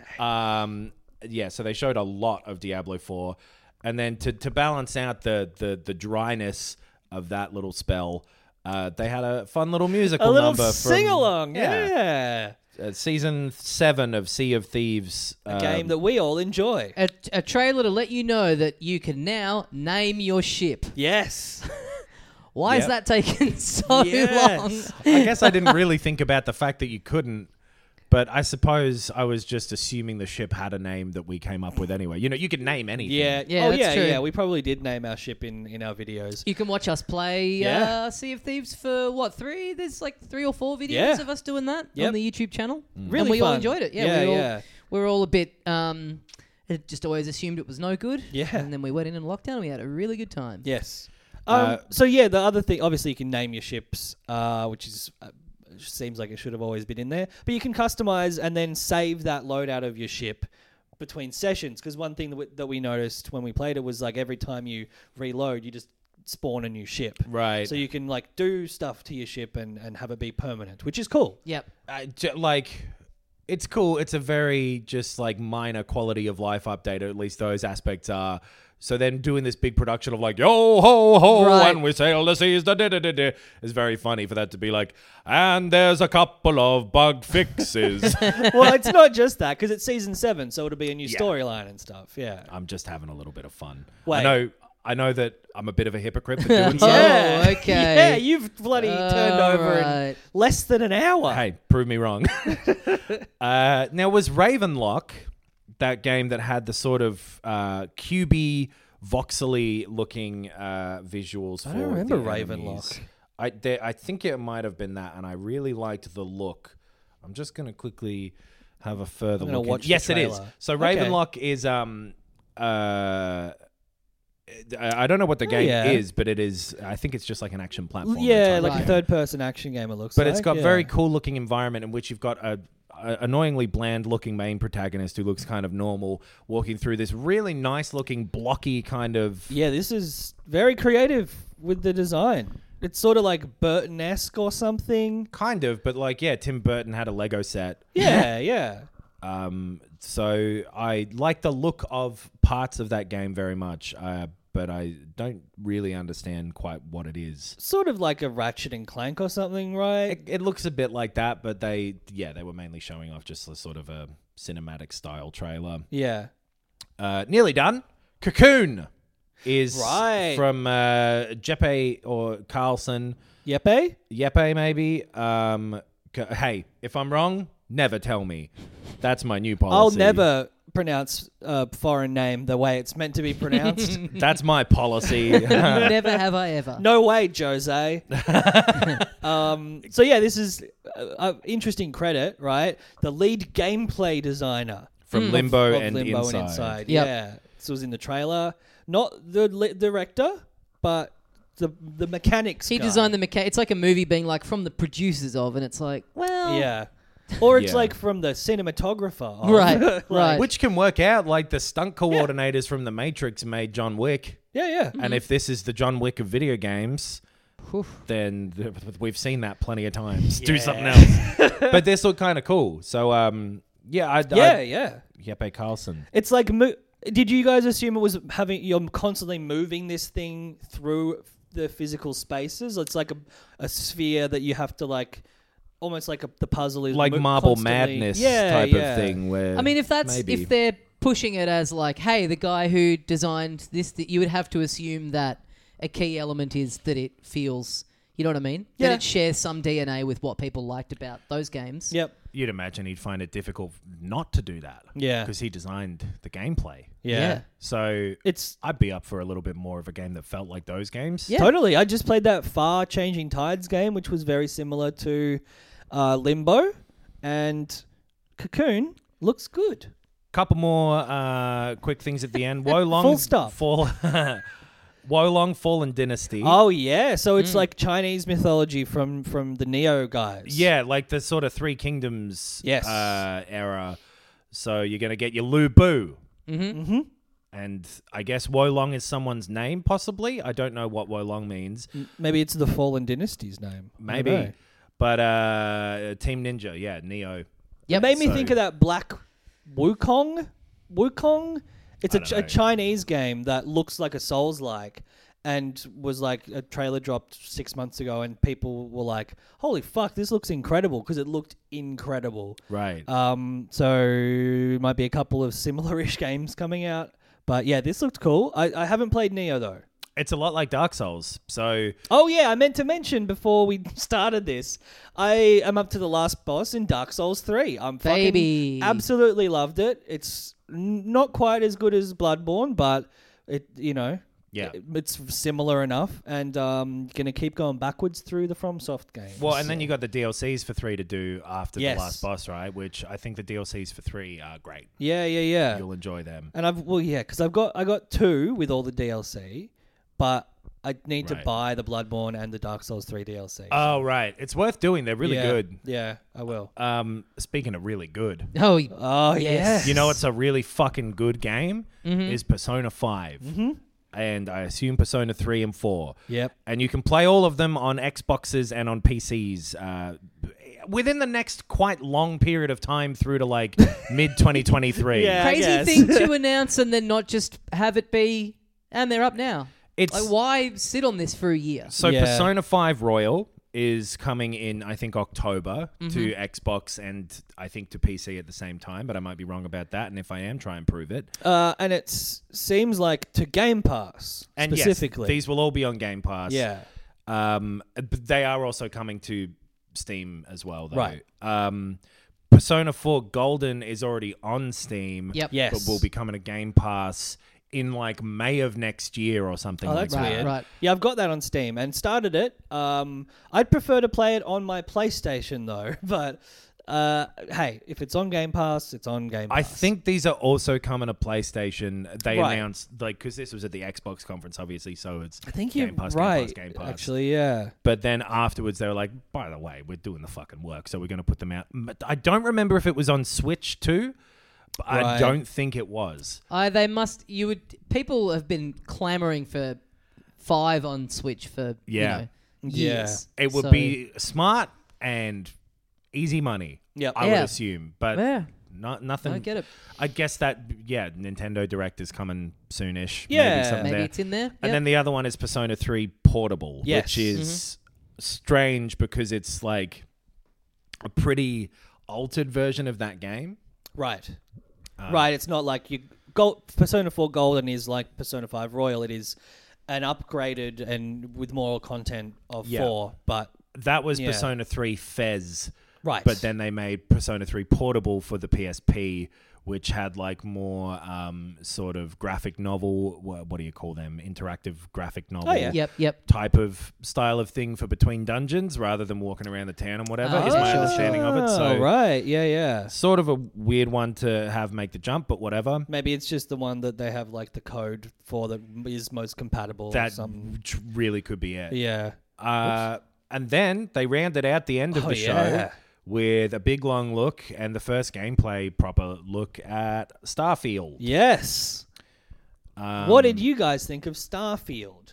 So they showed a lot of Diablo 4, and then to balance out the dryness of that little spell, they had a fun little musical A little number from sing-along. Yeah. season 7 of Sea of Thieves. A game that we all enjoy. A trailer to let you know that you can now name your ship. Yes. Why is Yep. that taking so Yes. long? I guess I didn't really think about the fact that you couldn't. But I suppose I was just assuming the ship had a name that we came up with anyway. You know, you could name anything. Yeah. Yeah, Oh, that's yeah, true. yeah. We probably did name our ship in our videos. You can watch us play Yeah. Sea of Thieves for what, 3? There's like 3 or 4 videos Yeah. of us doing that Yep. on the YouTube channel. Really and we all fun. enjoyed it. Yeah, we were all a bit just always assumed it was no good. Yeah. And then we went in and lockdown and we had a really good time. Yes. So yeah, the other thing, obviously, you can name your ships, which is seems like it should have always been in there. But you can customize and then save that loadout of your ship between sessions. Because one thing that we noticed when we played it was like every time you reload, you just spawn a new ship. Right. So you can like do stuff to your ship and have it be permanent, which is cool. Yep. It's cool. It's a very just like minor quality of life update, or at least those aspects are. So then doing this big production of like, yo, ho, ho, Right. and we sail the seas, da, da, da, da, da, is very funny for that to be like, and there's a couple of bug fixes. Well, it's not just that because it's season 7, so it'll be a new Yeah. storyline and stuff. Yeah. I'm just having a little bit of fun. Wait. I know that I'm a bit of a hypocrite for doing so. Yeah. Oh, okay. Yeah, you've bloody turned over in Alright. less than an hour. Hey, prove me wrong. Now, was Ravenlock that game that had the sort of QB voxely looking visuals. I for don't remember the Ravenlock. enemies. I think it might have been that, and I really liked the look. I'm just going to quickly have a further I'm gonna look. watch the Yes, it is. trailer. So Okay. Ravenlock is I don't know what the game yeah. is, but it is. I think it's just like an action platform. Yeah, type like of a game. third-person action game. It looks But like. it's got yeah. very cool looking environment in which you've got a annoyingly bland looking main protagonist who looks kind of normal walking through this really nice looking blocky kind of Yeah, this is very creative with the design. It's sort of like Burton-esque or something. kind of, but like yeah, Tim Burton had a Lego set. Yeah, yeah. So I like the look of parts of that game very much, but I don't really understand quite what it is. Sort of like a Ratchet and Clank or something, right? It looks a bit like that, but they were mainly showing off just a sort of a cinematic style trailer. Yeah. Nearly done. Cocoon is Right. from Jeppe or Carlson. Yepe? Yeppe, maybe. Hey, if I'm wrong, never tell me. That's my new policy. I'll never pronounce a foreign name the way it's meant to be pronounced. That's my policy. Never have I ever. No way, Jose. So yeah, this is interesting credit, right? The lead gameplay designer From Limbo, of and, Limbo Inside. and Inside. Yep. Yeah, this was in the trailer. Not the director, but the mechanics. He guy. designed the mechanic. It's like a movie being like from the producers of, and it's like, well, Yeah. Or it's Yeah. like from the cinematographer. of- Right, like- right. Which can work out. Like the stunt coordinators from The Matrix made John Wick. Yeah. And if this is the John Wick of video games, Whew. then we've seen that plenty of times. Do something else. But this looked kind of cool. So, yeah. Yeah. Jeppe Carlson. It's like, did you guys assume it was you're constantly moving this thing through the physical spaces? It's like a sphere that you have to like, almost like the puzzle is Like Marble constantly- Madness Yeah, type yeah. of thing. Where I mean, if maybe. they're pushing it as like, hey, the guy who designed this, that you would have to assume that a key element is that it feels, you know what I mean? Yeah. That it shares some DNA with what people liked about those games. Yep. You'd imagine he'd find it difficult not to do that. Yeah. Because he designed the gameplay. Yeah. So It's I'd be up for a little bit more of a game that felt like those games. Yeah. totally. I just played that Far Changing Tides game, which was very similar to Limbo, and Cocoon looks good. Couple more quick things at the end. Wolong Full stop. Wolong Fallen Dynasty. Oh yeah, so it's like Chinese mythology from the Neo guys. Yeah, like the sort of Three Kingdoms Yes. era. So you're going to get your Lu Bu. Mm-hmm. And I guess Wolong is someone's name, possibly. I don't know what Wolong means. Maybe it's the Fallen Dynasty's name. I don't Maybe. know. But Team Ninja, yeah, Neo. It made me So- think of that Black Wukong. Wukong? It's I don't a know. Chinese game that looks like a Souls-like and was like a trailer dropped 6 months ago and people were like, holy fuck, this looks incredible because it looked incredible. Right. So might be a couple of similar-ish games coming out. But yeah, this looked cool. I haven't played Neo though. It's a lot like Dark Souls. So Oh yeah, I meant to mention before we started this, I am up to the last boss in Dark Souls 3. I'm Baby. fucking absolutely loved it. It's not quite as good as Bloodborne, but it's similar enough, and gonna keep going backwards through the FromSoft games. Well, and then you got the DLCs for 3 to do after Yes. the last boss, right? Which I think the DLCs for 3 are great. yeah. You'll enjoy them. And because I got 2 with all the DLC, but I need to Right. buy the Bloodborne and the Dark Souls 3 DLC. Oh, right. It's worth doing. They're really good. Yeah, I will. Speaking of really good, Oh, Oh Yes. yes. you know what's a really fucking good game? Mm-hmm. Is Persona 5. And I assume Persona 3 and 4. Yep. And you can play all of them on Xboxes and on PCs within the next quite long period of time through to like mid-2023. Yeah. I crazy guess. thing to announce and then not just have it be, and they're up now. It's Like, why sit on this for a year? So Yeah. Persona 5 Royal is coming in, I think, October to Xbox and I think to PC at the same time, but I might be wrong about that. And if I am, try and prove it. And it seems like to Game Pass And specifically. yes, these will all be on Game Pass. yeah. But they are also coming to Steam as well, though. Right. Persona 4 Golden is already on Steam. Yep. Yes. But will be coming to Game Pass in like May of next year or something. Oh, like that's that. weird. Right. Yeah, I've got that on Steam and started it. I'd prefer to play it on my PlayStation though, but hey, if it's on Game Pass, it's on Game Pass. I think these are also coming to PlayStation. They Right. announced because this was at the Xbox conference, obviously. So it's I think Game you're Pass, right. Game Pass. Actually, yeah. But then afterwards, they were like, "By the way, we're doing the fucking work, so we're going to put them out." But I don't remember if it was on Switch too. But I Right. don't think it was. They must. You would. People have been clamoring for 5 on Switch for Yeah. years. It would So- be smart and easy money. Yep. I Yeah. would assume, but Yeah, nothing. I get it. I guess that Nintendo Direct is coming soonish. Yeah. maybe, something Maybe there. it's in there. And Yep. then the other one is Persona 3 Portable, Yes. which is strange because it's like a pretty altered version of that game. Right. Right. It's not like Persona 4 Golden is like Persona 5 Royal. It is an upgraded and with more content of Yeah. 4, but That was Yeah. Persona 3 Fez, right. but then they made Persona 3 Portable for the PSP, which had like more sort of graphic novel. What do you call them? Interactive graphic novel. yeah. Yep. Type of style of thing for between dungeons rather than walking around the town and whatever is Oh, my sure. understanding of it. So right. Yeah. sort of a weird one to have make the jump, but whatever. Maybe it's just the one that they have like the code for that is most compatible or That something. really could be it. Yeah. And then they rounded out the end of Oh, the show yeah. with a big long look and the first gameplay proper look at Starfield. Yes. What did you guys think of Starfield?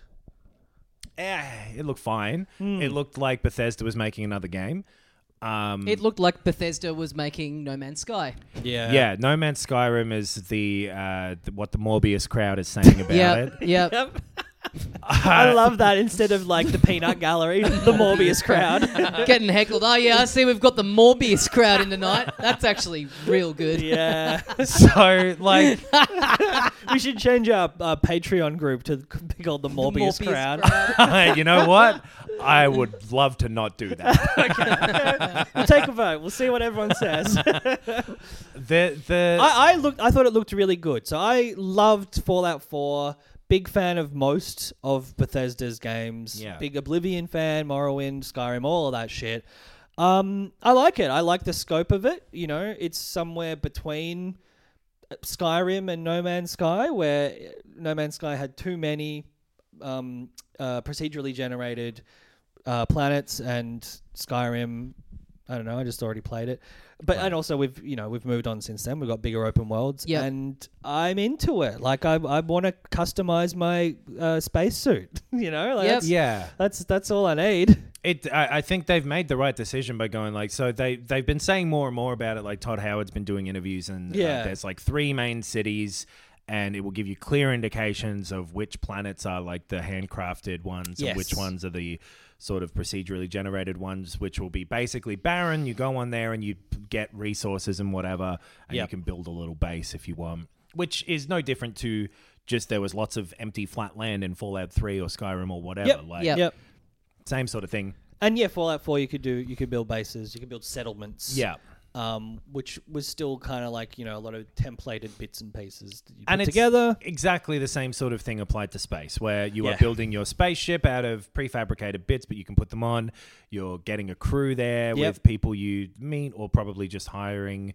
It looked fine. Hmm. It looked like Bethesda was making another game. It looked like Bethesda was making No Man's Sky. Yeah, No Man's Skyrim is what the Morbius crowd is saying about it. Yep. I love that instead of like the peanut gallery, the Morbius crowd. Getting heckled. Oh yeah, I see we've got the Morbius crowd in tonight. That's actually real good. Yeah. So, like, We should change our Patreon group to be called the Morbius, crowd. you know what? I would love to not do that. We'll take a vote. We'll see what everyone says. The I thought it looked really good. So I loved Fallout 4. Big fan of most of Bethesda's games. Yeah. Big Oblivion fan, Morrowind, Skyrim, all of that shit. I like it. I like the scope of it. You know, it's somewhere between Skyrim and No Man's Sky, where No Man's Sky had too many procedurally generated planets, and Skyrim, I don't know, I just already played it. But and also we've moved on since then. We've got bigger open worlds, Yep. and I'm into it. Like I want to customize my spacesuit. You know, like Yep. yeah. that's all I need. I think they've made the right decision by going like, so they've been saying more and more about it. Like Todd Howard's been doing interviews, and Yeah. there's like 3 main cities, and it will give you clear indications of which planets are like the handcrafted ones and which Yes. ones are the sort of procedurally generated ones, which will be basically barren. You go on there and you get resources and whatever, and you Yep. can build a little base if you want, which is no different to just there was lots of empty flat land in Fallout 3 or Skyrim or whatever. Yep. Like, Yep. Yep. same sort of thing. And yeah, Fallout 4, you could build bases, you could build settlements. Yeah. Which was still kind of like, a lot of templated bits and pieces that you And put it's together. exactly the same sort of thing applied to space, where you are Yeah. building your spaceship out of prefabricated bits, but you can put them on. You're getting a crew there Yep. with people you meet, or probably just hiring,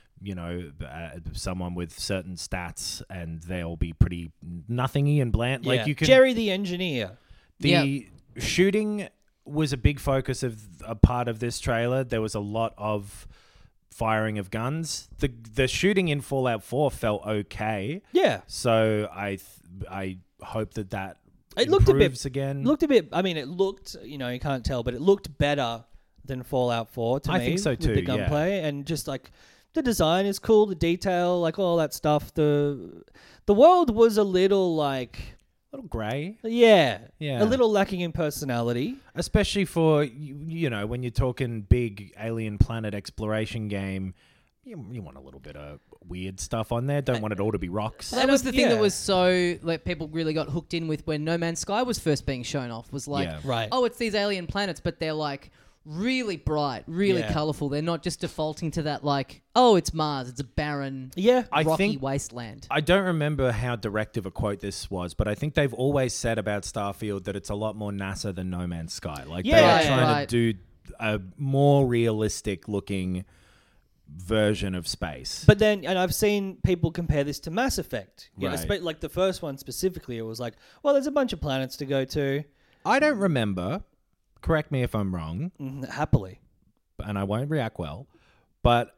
someone with certain stats, and they'll be pretty nothingy and bland. Yeah. Like you can. Jerry the engineer. The shooting was a big focus of a part of this trailer. There was a lot of firing of guns. The shooting in Fallout 4 felt okay. Yeah. So I hope that It looked a bit improves again. Looked a bit. I mean, it looked. You can't tell, but it looked better than Fallout 4 to me. I think so with too, the yeah. gunplay and just like the design is cool, the detail, like all that stuff. The world was a little like a little grey, yeah, Yeah. a little lacking in personality. especially for when you're talking big alien planet exploration game. You want a little bit of weird stuff on there. Don't want it all to be rocks. That was the thing Yeah. that was so like people really got hooked in with when No Man's Sky was first being shown off. Was like, Yeah. Right. oh, it's these alien planets, but they're like really bright, really Yeah. colourful. They're not just defaulting to that like, oh, it's Mars. It's a barren, I rocky think- wasteland. I don't remember how direct of a quote this was, but I think they've always said about Starfield that it's a lot more NASA than No Man's Sky. Like they Yeah. are trying Right. to do a more realistic looking version of space. But then, and I've seen people compare this to Mass Effect. You know, Right. like the first one specifically, it was like, well, there's a bunch of planets to go to. I don't remember. Correct me if I'm wrong, Happily. and I won't react well, but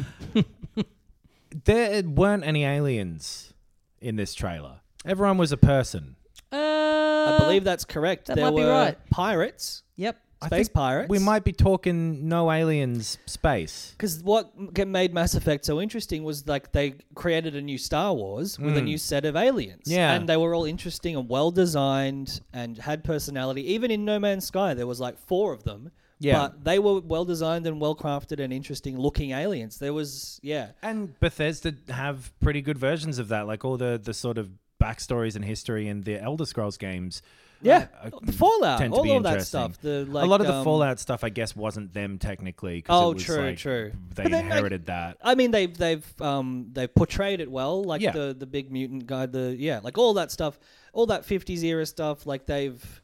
there weren't any aliens in this trailer. Everyone was a person. I believe that's correct. that there might be were right. pirates, Yep. space pirates. We might be talking no aliens space. Because what made Mass Effect so interesting was like they created a new Star Wars with a new set of aliens. Yeah. And they were all interesting and well designed and had personality. Even in No Man's Sky, there was like 4 of them. Yeah. But they were well designed and well crafted and interesting looking aliens. There was, yeah. And Bethesda have pretty good versions of that, like all the sort of backstories and history in the Elder Scrolls games. Yeah. uh, The Fallout, tend to be all of that interesting. stuff. The, a lot of the like, Fallout stuff, I guess, wasn't them technically. 'Cause Oh, it was true, like true. They But then, like, inherited that. I mean, they've portrayed it well, like Yeah. the big mutant guy, like all that stuff, all that 50s era stuff. Like they've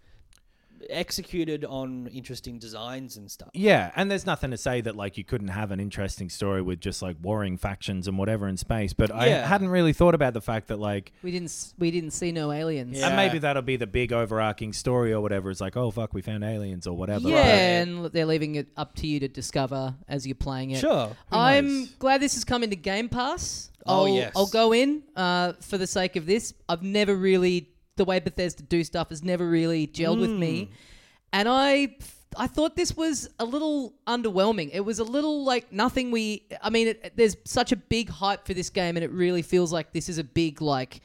executed on interesting designs and stuff. Yeah, and there's nothing to say that like you couldn't have an interesting story with just like warring factions and whatever in space. But I Yeah. hadn't really thought about the fact that like, We didn't see no aliens. Yeah. and maybe that'll be the big overarching story or whatever. It's like, oh fuck, we found aliens or whatever. Yeah, But- and they're leaving it up to you to discover as you're playing it. Sure. I'm knows? glad this has come into Game Pass. Oh, yes. I'll go in for the sake of this. I've never really, the way Bethesda do stuff has never really gelled with me. And I thought this was a little underwhelming. It was a little like nothing there's such a big hype for this game and it really feels like this is a big like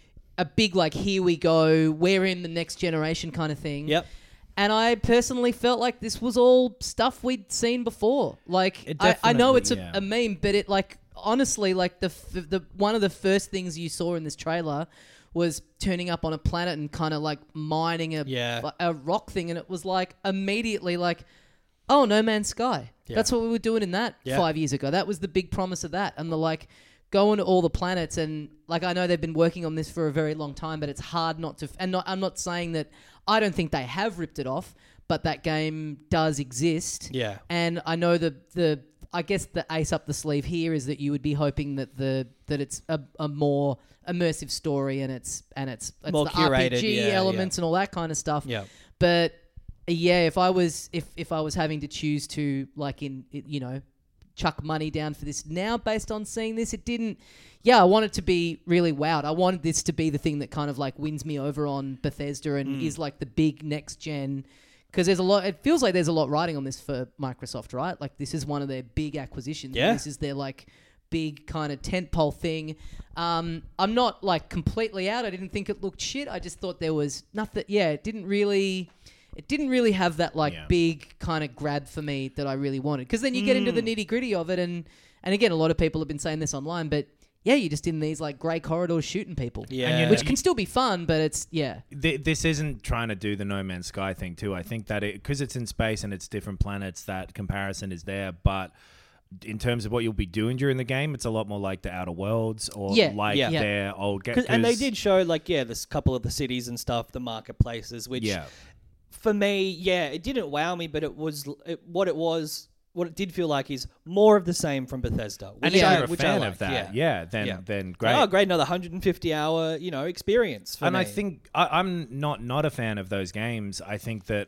here we go, we're in the next generation kind of thing. Yep. And I personally felt like this was all stuff we'd seen before. Like, It I know it's definitely, a meme, but it like honestly, like the one of the first things you saw in this trailer was turning up on a planet and kind of like mining a rock thing, and it was like immediately like, oh, No Man's Sky. Yeah. That's what we were doing in that 5 years ago. That was the big promise of that, and the like. Going to all the planets and like I know they've been working on this for a very long time, but it's hard not to. I'm not saying that I don't think they have ripped it off, but that game does exist. Yeah. And I know I guess the ace up the sleeve here is that you would be hoping that it's a more immersive story and it's More the curated, RPG elements and all that kind of stuff. Yeah. But yeah, if I was having to choose to chuck money down for this now based on seeing this, I want it to be really wowed. I wanted this to be the thing that kind of like wins me over on Bethesda and is like the big next gen, because it feels like there's a lot riding on this for Microsoft, right? Like this is one of their big acquisitions. Yeah. This is their like big kind of tentpole thing. I'm not like completely out. I didn't think it looked shit. I just thought there was nothing. Yeah, it didn't really have that like big kind of grab for me that I really wanted. Because then you get into the nitty gritty of it, and again, a lot of people have been saying this online, but yeah, you're just in these like grey corridors shooting people, Yeah. which can still be fun, but it's This isn't trying to do the No Man's Sky thing too. I think that because it's in space and it's different planets, that comparison is there. But in terms of what you'll be doing during the game, it's a lot more like the Outer Worlds or their old games. And they did show like this couple of the cities and stuff, the marketplaces, which for me, it didn't wow me, but what it did feel like is more of the same from Bethesda. And if you're a fan of that, then great. Oh, great! Another 150-hour, experience. For and me. I think I'm not a fan of those games. I think that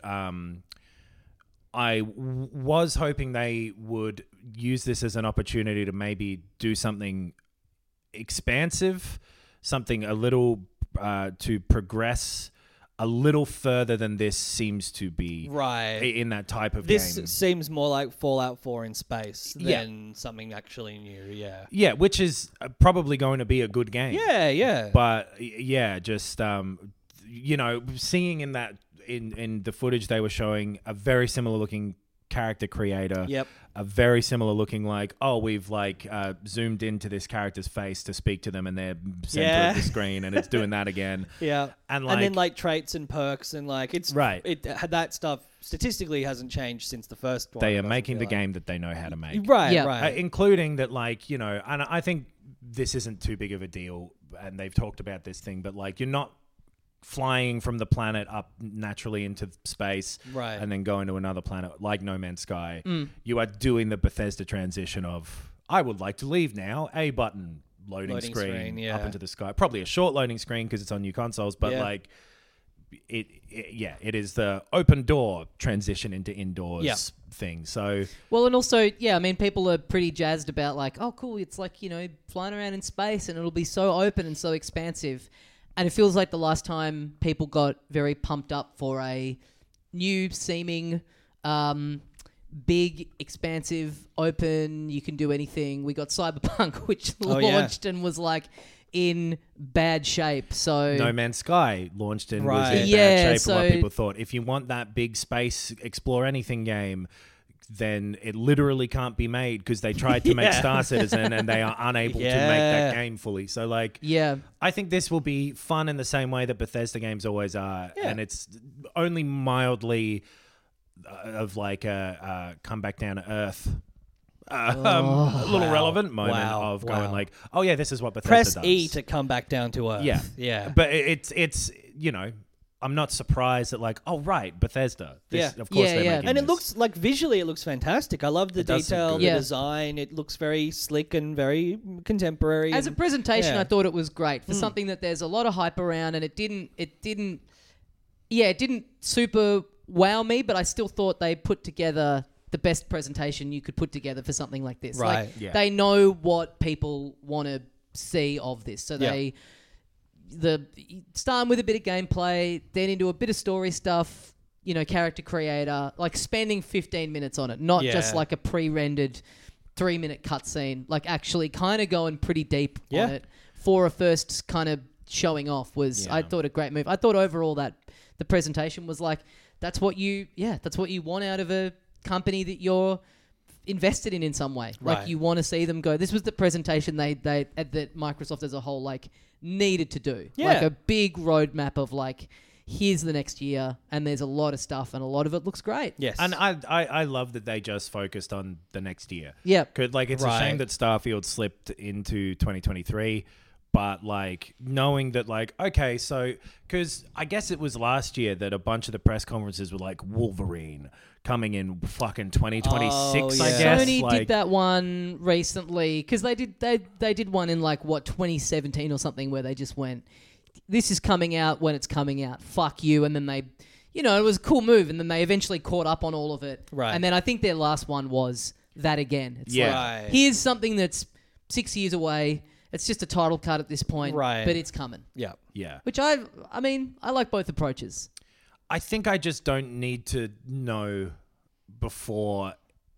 I was hoping they would use this as an opportunity to maybe do something expansive, something a little to progress a little further than this seems to be right in that type of this game. seems more like Fallout 4 in space than something actually new. Yeah, which is probably going to be a good game. Yeah. But just seeing in the footage they were showing a very similar looking character creator. Yep. A very similar looking, like, oh, we've like zoomed into this character's face to speak to them, and they're center of the screen, and it's doing that again. Yeah, and then like traits and perks and like it's right. That stuff statistically hasn't changed since the first one. They are making the game that they know how to make. Right, Yeah. right. Including that, like, you know, and I think this isn't too big of a deal, and they've talked about this thing, but like, you're not flying from the planet up naturally into space Right. and then going to another planet like No Man's Sky. You are doing the Bethesda transition of, I would like to leave now, A button, loading screen yeah. up into the sky. Probably a short loading screen because it's on new consoles, but Yeah. like it is the open door transition into indoors Yeah. thing. So Well, and also, yeah, I mean, people are pretty jazzed about like, oh, cool, it's like, you know, flying around in space and it'll be so open and so expansive. And it feels like the last time people got very pumped up for a new seeming, big, expansive, open, you can do anything. We got Cyberpunk, which launched and was like in bad shape. So No Man's Sky launched in Right. was in Yeah, bad shape. A lot so- of people thought, if you want that big space explore anything game, then it literally can't be made because they tried to make Star Citizen and they are unable to make that game fully. So like, yeah. I think this will be fun in the same way that Bethesda games always are, Yeah. and it's only mildly of like a come back down to earth. A little relevant moment of going like, oh yeah, this is what Bethesda Press does. E to come back down to earth. Yeah, Yeah. But it's you know, I'm not surprised that like, oh right, Bethesda. This, Yeah. of course Yeah, they're yeah. making And it this. looks like visually, it looks fantastic. I love the It does look detail, good. the Yeah. design. It looks very slick and very contemporary. As a and- presentation, yeah. I thought it was great for something that there's a lot of hype around, and it didn't super wow me, but I still thought they put together the best presentation you could put together for something like this. Right. Like, Yeah. they know what people want to see of this, so Yeah. starting with a bit of gameplay, then into a bit of story stuff, you know, character creator, like spending 15 minutes on it, not just Yeah. like a pre-rendered 3-minute cutscene, like actually kind of going pretty deep Yeah. on it for a first kind of showing off was, I thought, a great move. I thought overall that the presentation was like, that's what you want out of a company that you're invested in some way. Right. Like, you want to see them go. This was the presentation that Microsoft as a whole like needed to do. Yeah. Like a big roadmap of like, here's the next year, and there's a lot of stuff, and a lot of it looks great. Yes. And I love that they just focused on the next year. Yeah. Like, it's a Right. shame that Starfield slipped into 2023, but like knowing that, like, okay, so because I guess it was last year that a bunch of the press conferences were like Wolverine coming in fucking 2026. Oh, I yeah. guess Sony like, did that one recently because they did one in like 2017 or something where they just went, this is coming out when it's coming out, fuck you, and then they, you know, it was a cool move, and then they eventually caught up on all of it. Right. And then I think their last one was that again. It's Yeah. like, Right. here's something that's 6 years away. It's just a title card at this point, Right. but it's coming. yeah. Yeah. Which I like both approaches. I think I just don't need to know before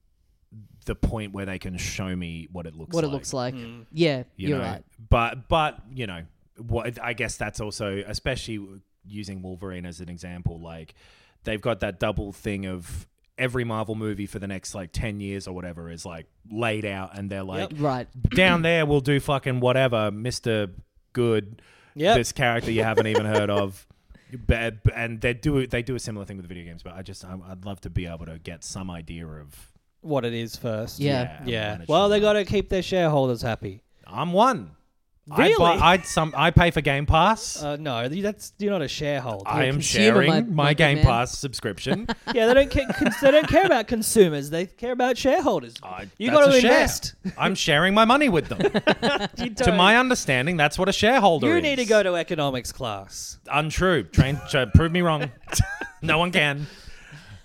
the point where they can show me what it looks What like. it looks like. Yeah, You you're know? right. But you know, what I guess that's also, especially using Wolverine as an example, like they've got that double thing of every Marvel movie for the next like 10 years or whatever is like laid out, and they're like, Right. down there we'll do fucking whatever, Mr. Good, Yep. this character you haven't even heard of. And they do a similar thing with video games, but I'd love to be able to get some idea of What it is first. Yeah. Yeah. when it Well, should they be. got to keep their shareholders happy. I'm one. Really? I pay for Game Pass. No, you're not a shareholder. I am consumer, sharing my my good Game man. Pass subscription. Yeah, they don't care. They don't care about consumers. They care about shareholders. You That's got to a share. invest. I'm sharing my money with them. You To don't- my understanding, that's what a shareholder you is. need to go to economics class. Untrue. Prove me wrong. No one can.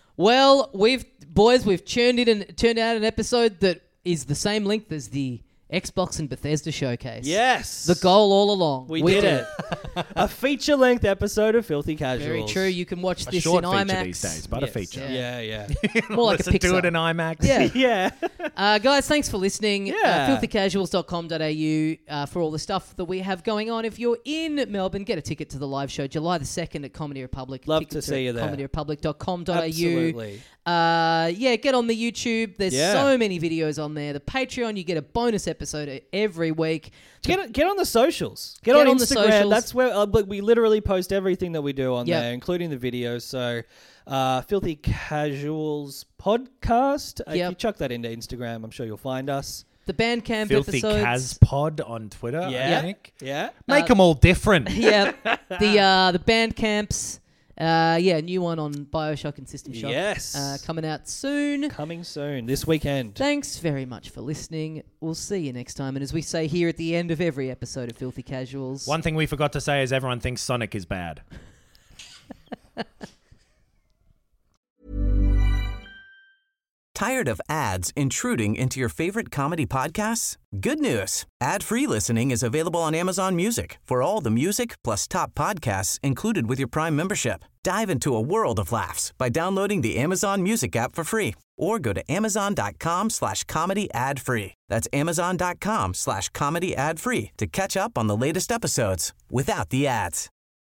Well, we've churned out an episode that is the same length as the Xbox and Bethesda showcase. Yes. The goal all along. We did it. A feature-length episode of Filthy Casuals. Very true. You can watch A this short in feature IMAX. these days, but a feature. Yeah. More like a Listen to Pixar. it in IMAX. Yeah. Yeah. Guys, thanks for listening. Yeah. Filthycasuals.com.au for all the stuff that we have going on. If you're in Melbourne, get a ticket to the live show July the 2nd at Comedy Republic. Love to Tickets see are you at there. comedyrepublic.com.au. Absolutely. Get on the YouTube. There's Yeah. so many videos on there. The Patreon, you get a bonus episode every week. Get on the socials. Get Get on on the Instagram. socials. That's where we literally post everything that we do on Yep. there, including the videos. So, Filthy Casuals podcast. If Yep. you chuck that into Instagram, I'm sure you'll find us. The Bandcamp Filthy episodes. Kaz Pod on Twitter, Yeah. I think. Yeah. Make them all different. Yeah. The Bandcamps. New one on BioShock and System Shock. Yes. Coming out soon. Coming soon this weekend. Thanks very much for listening. We'll see you next time. And as we say here at the end of every episode of Filthy Casuals, One thing we forgot to say is everyone thinks Sonic is bad. Tired of ads intruding into your favorite comedy podcasts? Good news. Ad-free listening is available on Amazon Music for all the music plus top podcasts included with your Prime membership. Dive into a world of laughs by downloading the Amazon Music app for free or go to amazon.com/comedy ad-free. That's amazon.com/comedy ad-free to catch up on the latest episodes without the ads.